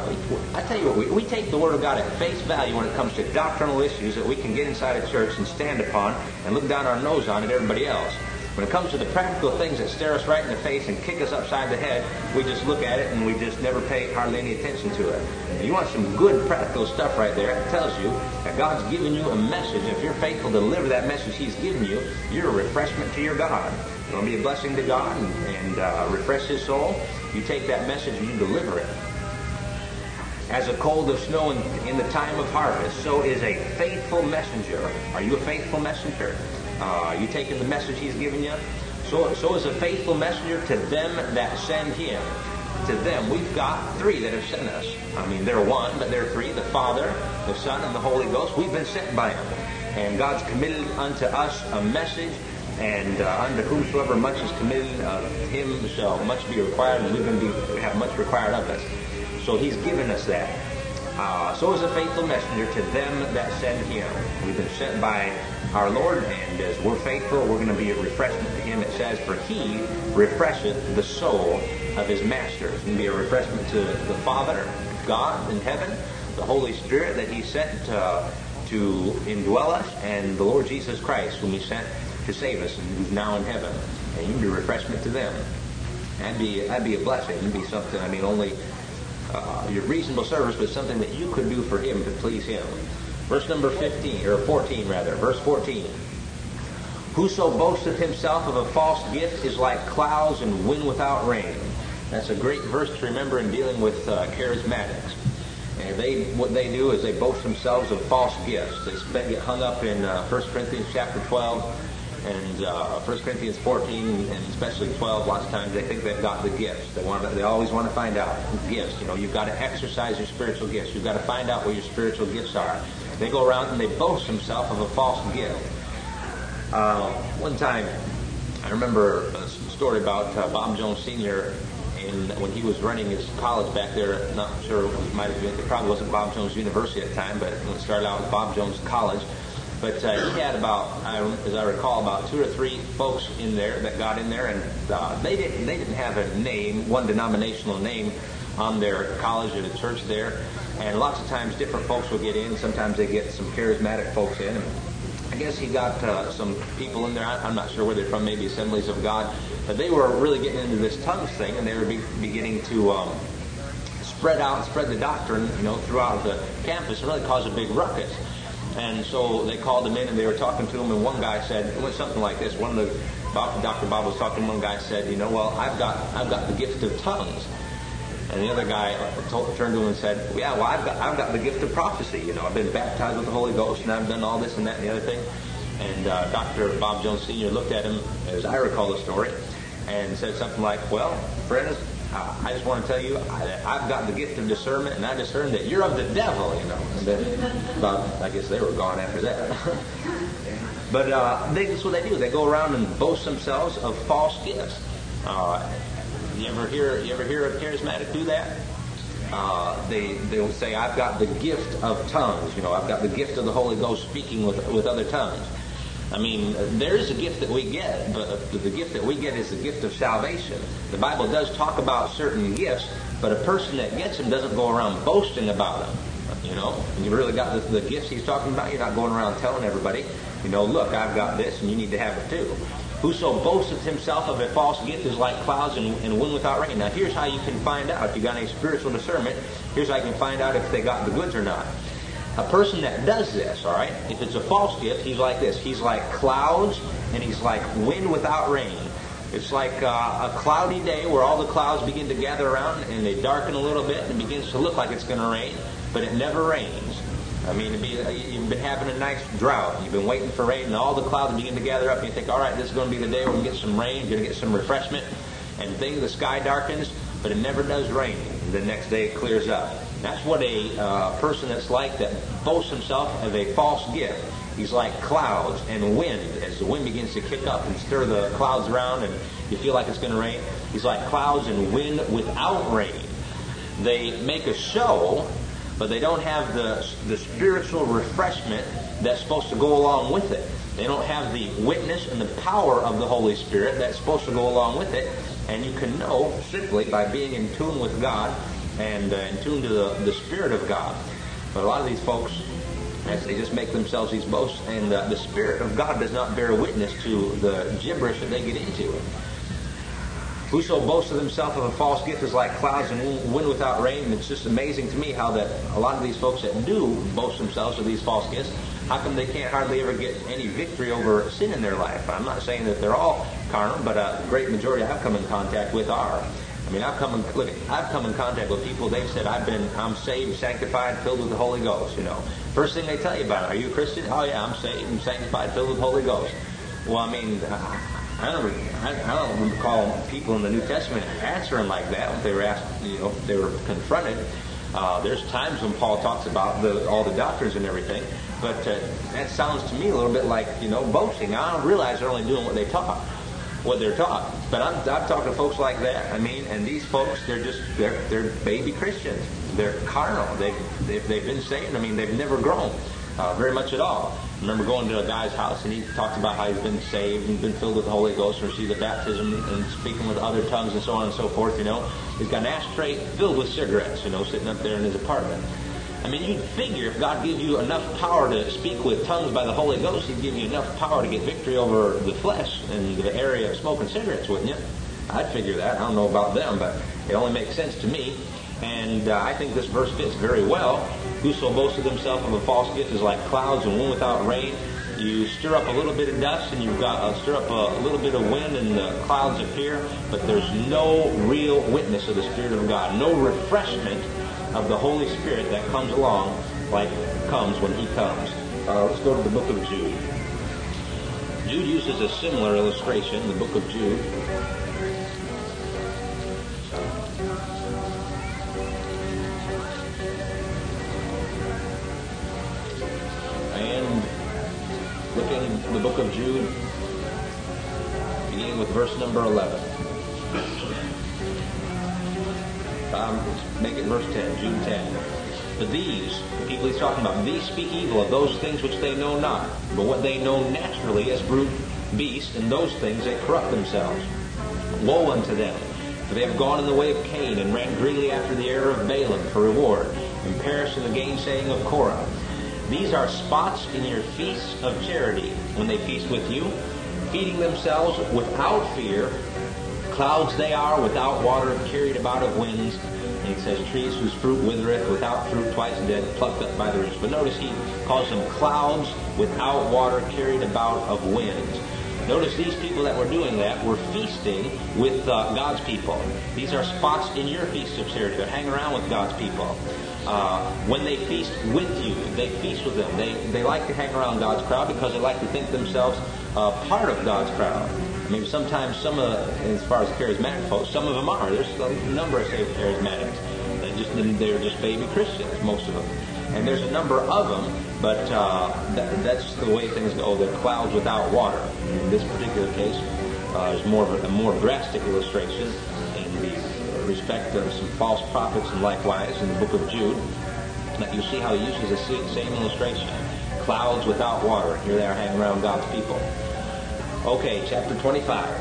I tell you what, we take the Word of God at face value when it comes to doctrinal issues that we can get inside a church and stand upon and look down our nose on at everybody else. When it comes to the practical things that stare us right in the face and kick us upside the head, we just look at it and we just never pay hardly any attention to it. And you want some good practical stuff right there. It tells you that God's given you a message. If you're faithful to deliver that message he's given you, you're a refreshment to your God. You want to be a blessing to God and refresh his soul? You take that message and you deliver it. As a cold of snow in the time of harvest, so is a faithful messenger. Are you a faithful messenger? You taking the message he's given you? So is a faithful messenger to them that send him. To them, we've got three that have sent us. I mean, they're one, but they're three. The Father, the Son, and the Holy Ghost. We've been sent by him. And God's committed unto us a message, and unto whomsoever much is committed of him shall much be required, and we're going to have much required of us. So he's given us that. So is a faithful messenger to them that send him. We've been sent by our Lord, and as we're faithful, we're going to be a refreshment to him. It says, for he refresheth the soul of his master. He's going to be a refreshment to the Father, God in heaven, the Holy Spirit that he sent to indwell us, and the Lord Jesus Christ, whom he sent to save us, and who's now in heaven. And you can be a refreshment to them. That'd be a blessing. It'd be something, only your reasonable service, but something that you could do for him to please him. Verse number 14 rather. Verse 14. Whoso boasteth himself of a false gift is like clouds and wind without rain. That's a great verse to remember in dealing with charismatics. And what they do is they boast themselves of false gifts. They get hung up in 1 Corinthians chapter 12 and 1 Corinthians 14 and especially 12. Lots of times they think they've got the gifts. They always want to find out gifts. You've got to exercise your spiritual gifts. You've got to find out what your spiritual gifts are. They go around and they boast themselves of a false gift. One time, I remember a story about Bob Jones Sr. When he was running his college back there. Not sure, it probably wasn't Bob Jones University at the time, but when it started out with Bob Jones College. But he had as I recall, about 2 or 3 folks in there that got in there, and they didn't have a name, one denominational name on their college or the church there. And lots of times different folks will get in. Sometimes they get some charismatic folks in. And I guess he got some people in there. I'm not sure where they're from, maybe Assemblies of God. But they were really getting into this tongues thing, and they were beginning to spread the doctrine, throughout the campus and really cause a big ruckus. And so they called them in and they were talking to him, and one guy said, it was something like this. Dr. Bob was talking, one guy said, well, I've got the gift of tongues. And the other guy turned to him and said, yeah, well, I've got the gift of prophecy. I've been baptized with the Holy Ghost, and I've done all this and that and the other thing. And Dr. Bob Jones Sr. looked at him, as I recall the story, and said something like, well, friends, I just want to tell you that I've got the gift of discernment, and I discern that you're of the devil, you know. And then, I guess they were gone after that. But that's what they do. They go around and boast themselves of false gifts. You ever hear a charismatic do that? They'll say, I've got the gift of tongues. You know, I've got the gift of the Holy Ghost speaking with other tongues. I mean, there is a gift that we get, but the gift that we get is the gift of salvation. The Bible does talk about certain gifts, but a person that gets them doesn't go around boasting about them. You know, you really got the gifts he's talking about. You're not going around telling everybody, you know, look, I've got this and you need to have it too. Whoso boasteth himself of a false gift is like clouds and wind without rain. Now, here's how you can find out. If you got any spiritual discernment, here's how you can find out if they got the goods or not. A person that does this, all right, if it's a false gift, he's like this. He's like clouds and he's like wind without rain. It's like a cloudy day where all the clouds begin to gather around and they darken a little bit and it begins to look like it's going to rain, but it never rains. I mean, you've been having a nice drought. You've been waiting for rain, and all the clouds begin to gather up, and you think, all right, this is going to be the day we're going to get some rain, you're going to get some refreshment, and the sky darkens, but it never does rain. And the next day it clears up. That's what a person that's like that boasts himself of a false gift. He's like clouds and wind. As the wind begins to kick up and stir the clouds around, and you feel like it's going to rain, he's like clouds and wind without rain. They make a show, but they don't have the spiritual refreshment that's supposed to go along with it. They don't have the witness and the power of the Holy Spirit that's supposed to go along with it. And you can know simply by being in tune with God and in tune to the Spirit of God. But a lot of these folks, they just make themselves these boasts, and the Spirit of God does not bear witness to the gibberish that they get into. Whoso boasts of himself of a false gift is like clouds and wind without rain. And it's just amazing to me how that a lot of these folks that do boast themselves of these false gifts, how come they can't hardly ever get any victory over sin in their life? I'm not saying that they're all carnal, but a great majority I've come in contact with are. I mean, I've come in contact with people. They've said, I'm saved, sanctified, filled with the Holy Ghost. You know, first thing they tell you about it, are you a Christian? Oh yeah, I'm saved, and sanctified, filled with the Holy Ghost. Well, I mean, I don't recall people in the New Testament answering like that when they were asked, you know, they were confronted. There's times when Paul talks about all the doctrines and everything, but that sounds to me a little bit like, you know, boasting. I don't realize they're only doing what they're taught. But I've talked to folks like that. I mean, and these folks, they're baby Christians. They're carnal. They've been saved. I mean, they've never grown very much at all. I remember going to a guy's house, and he talked about how he's been saved and been filled with the Holy Ghost and received the baptism and speaking with other tongues and so on and so forth, you know. He's got an ashtray filled with cigarettes, you know, sitting up there in his apartment. I mean, you'd figure if God gives you enough power to speak with tongues by the Holy Ghost, He'd give you enough power to get victory over the flesh in the area of smoking cigarettes, wouldn't you? I'd figure that. I don't know about them, but it only makes sense to me. And I think this verse fits very well. Whoso boasted himself of a false gift is like clouds and wind without rain. You stir up a little bit of dust and you've got stir up a little bit of wind and the clouds appear, but there's no real witness of the Spirit of God, no refreshment of the Holy Spirit that comes along like comes when He comes. Let's go to the book of Jude. Jude uses a similar illustration, the book of Jude. And looking at the book of Jude, beginning with verse number 11. Make it verse 10, Jude 10. But these, the people he's talking about, these speak evil of those things which they know not, but what they know naturally as brute beasts, and those things they corrupt themselves. Woe unto them, for they have gone in the way of Cain, and ran greedily after the error of Balaam for reward, and perished in the gainsaying of Korah. These are spots in your feasts of charity, when they feast with you, feeding themselves without fear. Clouds they are, without water, carried about of winds. And he says, trees whose fruit withereth, without fruit, twice dead, plucked up by the roots. But notice he calls them clouds without water, carried about of winds. Notice these people that were doing that were feasting with God's people. These are spots in your feasts of charity that hang around with God's people. when they feast with you, they feast with them. They like to hang around God's crowd because they like to think themselves part of God's crowd. I mean, sometimes as far as charismatic folks, some of them are. There's a number of saved charismatics. They're just baby Christians, most of them. And there's a number of them, but that's the way things go. They're clouds without water. In this particular case, is a more drastic illustration in the respect of some false prophets, and likewise in the book of Jude. That you see how he uses the same illustration. Clouds without water. Here they are hanging around God's people. Okay, chapter 25.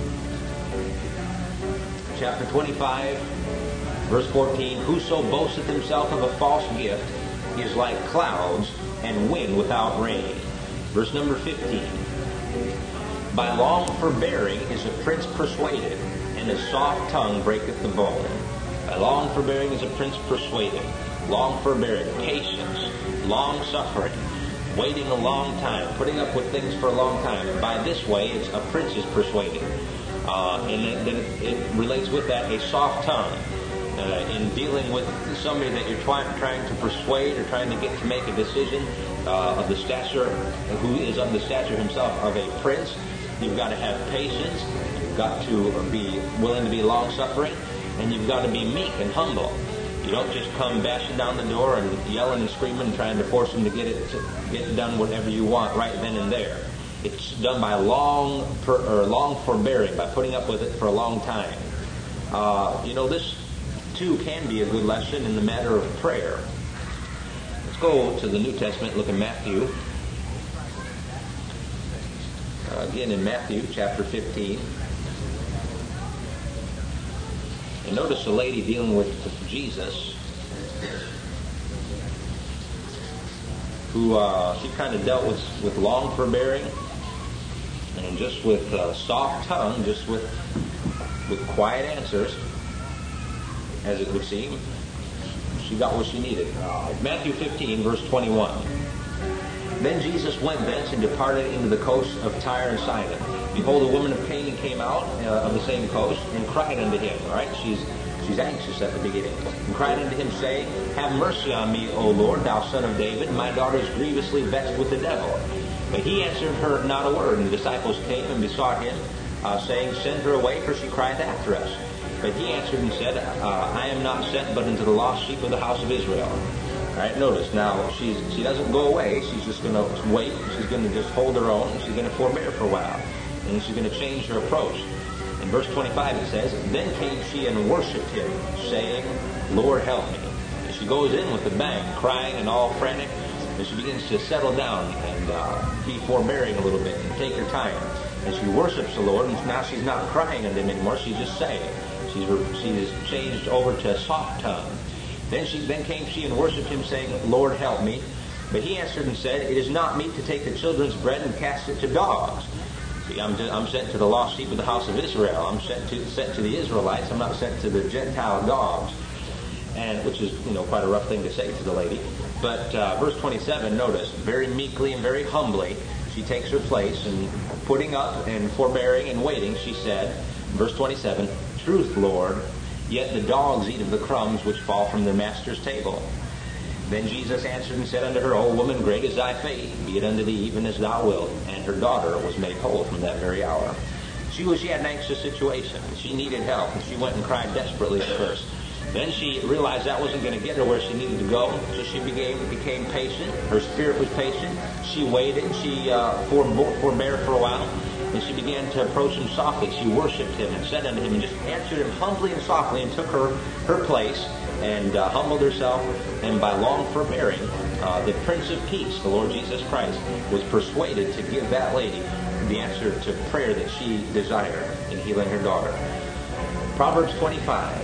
Chapter 25, verse 14. Whoso boasteth himself of a false gift is like clouds and wind without rain. Verse number 15. By long forbearing is a prince persuaded, and a soft tongue breaketh the bone. By long forbearing is a prince persuaded. Long forbearing, patience, long suffering, waiting a long time, putting up with things for a long time. By this way, it's a prince is persuaded. And then it relates with that a soft tongue. In dealing with somebody that you're trying to persuade or trying to get to make a decision of the stature, who is of the stature himself of a prince, you've got to have patience, you've got to be willing to be long-suffering, and you've got to be meek and humble. You don't just come bashing down the door and yelling and screaming and trying to force them to get done whatever you want right then and there. It's done by long forbearing, by putting up with it for a long time. This too can be a good lesson in the matter of prayer. Let's go to the New Testament, look at Matthew. Again in Matthew chapter 15. And notice a lady dealing with Jesus who she kind of dealt with long forbearing and just with soft tongue, just with quiet answers, as it would seem. She got what she needed. Matthew 15, verse 21. Then Jesus went thence and departed into the coast of Tyre and Sidon. Behold, a woman of Canaan came out of the same coast and cried unto him. All right, she's anxious at the beginning. And cried unto him, saying, Have mercy on me, O Lord, thou son of David. My daughter is grievously vexed with the devil. But he answered her not a word. And the disciples came and besought him, saying, Send her away, for she crieth after us. But he answered and said, I am not sent but unto the lost sheep of the house of Israel. All right, notice, now, she doesn't go away. She's just going to wait. She's going to just hold her own. She's going to forbear for a while. And she's going to change her approach. In verse 25 it says, Then came she and worshipped him, saying, Lord, help me. And she goes in with a bang, crying and all frantic. And she begins to settle down and be forbearing a little bit and take her time. And she worships the Lord, and now she's not crying at him anymore. She's just saying. She's changed over to a soft tongue. Then came she and worshipped him, saying, Lord, help me. But he answered and said, It is not meet to take the children's bread and cast it to dogs. See, I'm sent to the lost sheep of the house of Israel. I'm sent to the Israelites. I'm not sent to the Gentile dogs. And which is, quite a rough thing to say to the lady. But verse 27, notice, very meekly and very humbly, she takes her place, and putting up and forbearing and waiting, she said, verse 27, Truth, Lord, yet the dogs eat of the crumbs which fall from their master's table. Then Jesus answered and said unto her, O woman, great is thy faith, be it unto thee even as thou wilt. And her daughter was made whole from that very hour. She had an anxious situation. She needed help, and she went and cried desperately at first. Then she realized that wasn't going to get her where she needed to go, so she became patient. Her spirit was patient. She waited. She forbear for a while. And she began to approach him softly. She worshipped him and said unto him, and just answered him humbly and softly, and took her place and humbled herself. And by long forbearing, the Prince of Peace, the Lord Jesus Christ, was persuaded to give that lady the answer to prayer that she desired in healing her daughter. Proverbs 25,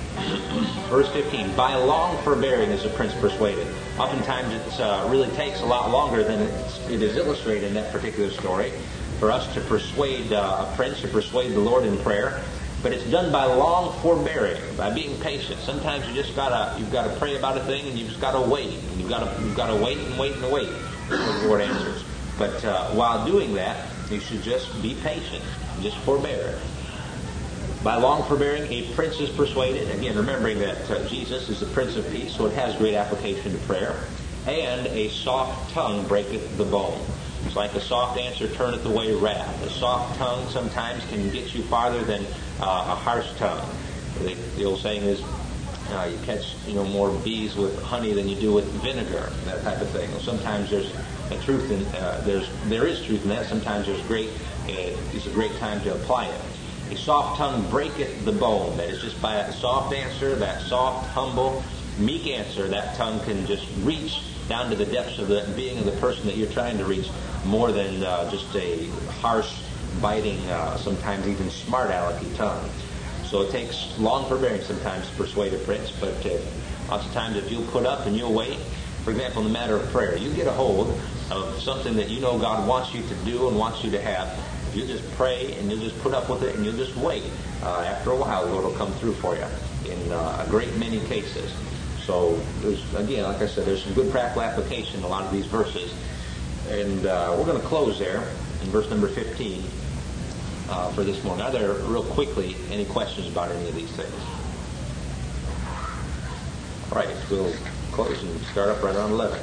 verse 15. By long forbearing is the prince persuaded. Oftentimes it really takes a lot longer than it is illustrated in that particular story for us to persuade a prince, to persuade the Lord in prayer. But it's done by long forbearing, by being patient. Sometimes you've got to pray about a thing, and you've just got to wait. And you've got to wait and wait and wait before the Lord answers. But while doing that, you should just be patient, just forbear. By long forbearing, a prince is persuaded. Again, remembering that Jesus is the Prince of Peace, so it has great application to prayer. And a soft tongue breaketh the bone. It's like a soft answer turneth away wrath. A soft tongue sometimes can get you farther than a harsh tongue. The old saying is, you catch more bees with honey than you do with vinegar, that type of thing. Well, sometimes there's a truth in there is truth in that. Sometimes it's a great time to apply it. A soft tongue breaketh the bone. That is, just by a soft answer, that soft, humble, meek answer, that tongue can just reach down to the depths of the being of the person that you're trying to reach, more than just a harsh, biting, sometimes even smart-alecky tongue. So it takes long forbearing sometimes to persuade a prince, but lots of times if you'll put up and you'll wait, for example, in the matter of prayer, you get a hold of something that you know God wants you to do and wants you to have. If you just pray and you'll just put up with it and you'll just wait, after a while the Lord will come through for you in a great many cases. So there's, again, like I said, there's some good practical application in a lot of these verses. And we're going to close there in verse number 15 for this morning. Are there, real quickly, any questions about any of these things? All right, we'll close and start up right around 11.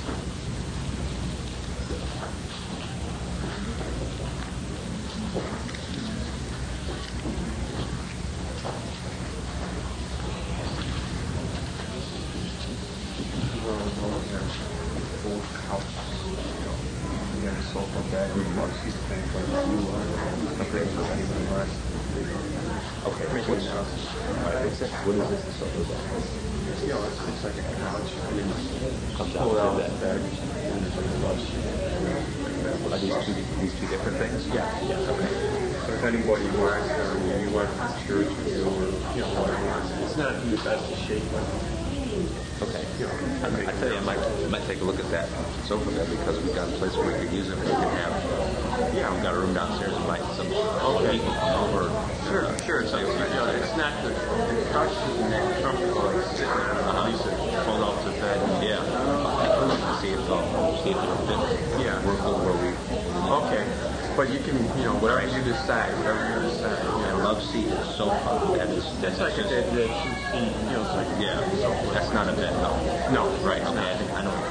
What is this? The sofa bed? It's like a couch. Comes out of that bed. Are these two different things? Yeah. Okay. So if anybody wants, you want church or whatever, it's not in the best of shape. Okay. I tell you, I might take a look at that sofa bed, because we've got a place where we could use it. We can have. Yeah, we've got a room downstairs. Invite some people come over. Sure. So it's not the couch isn't that comfortable. Like sitting on at least a pull out the bed. Yeah. See if it'll fit. Yeah. Workable where we. Okay. But you can, whatever you decide, I love seated sofa. That's like just, that 2 seat, it's like yeah. That's not a bed, no. No. Right. Okay. I know.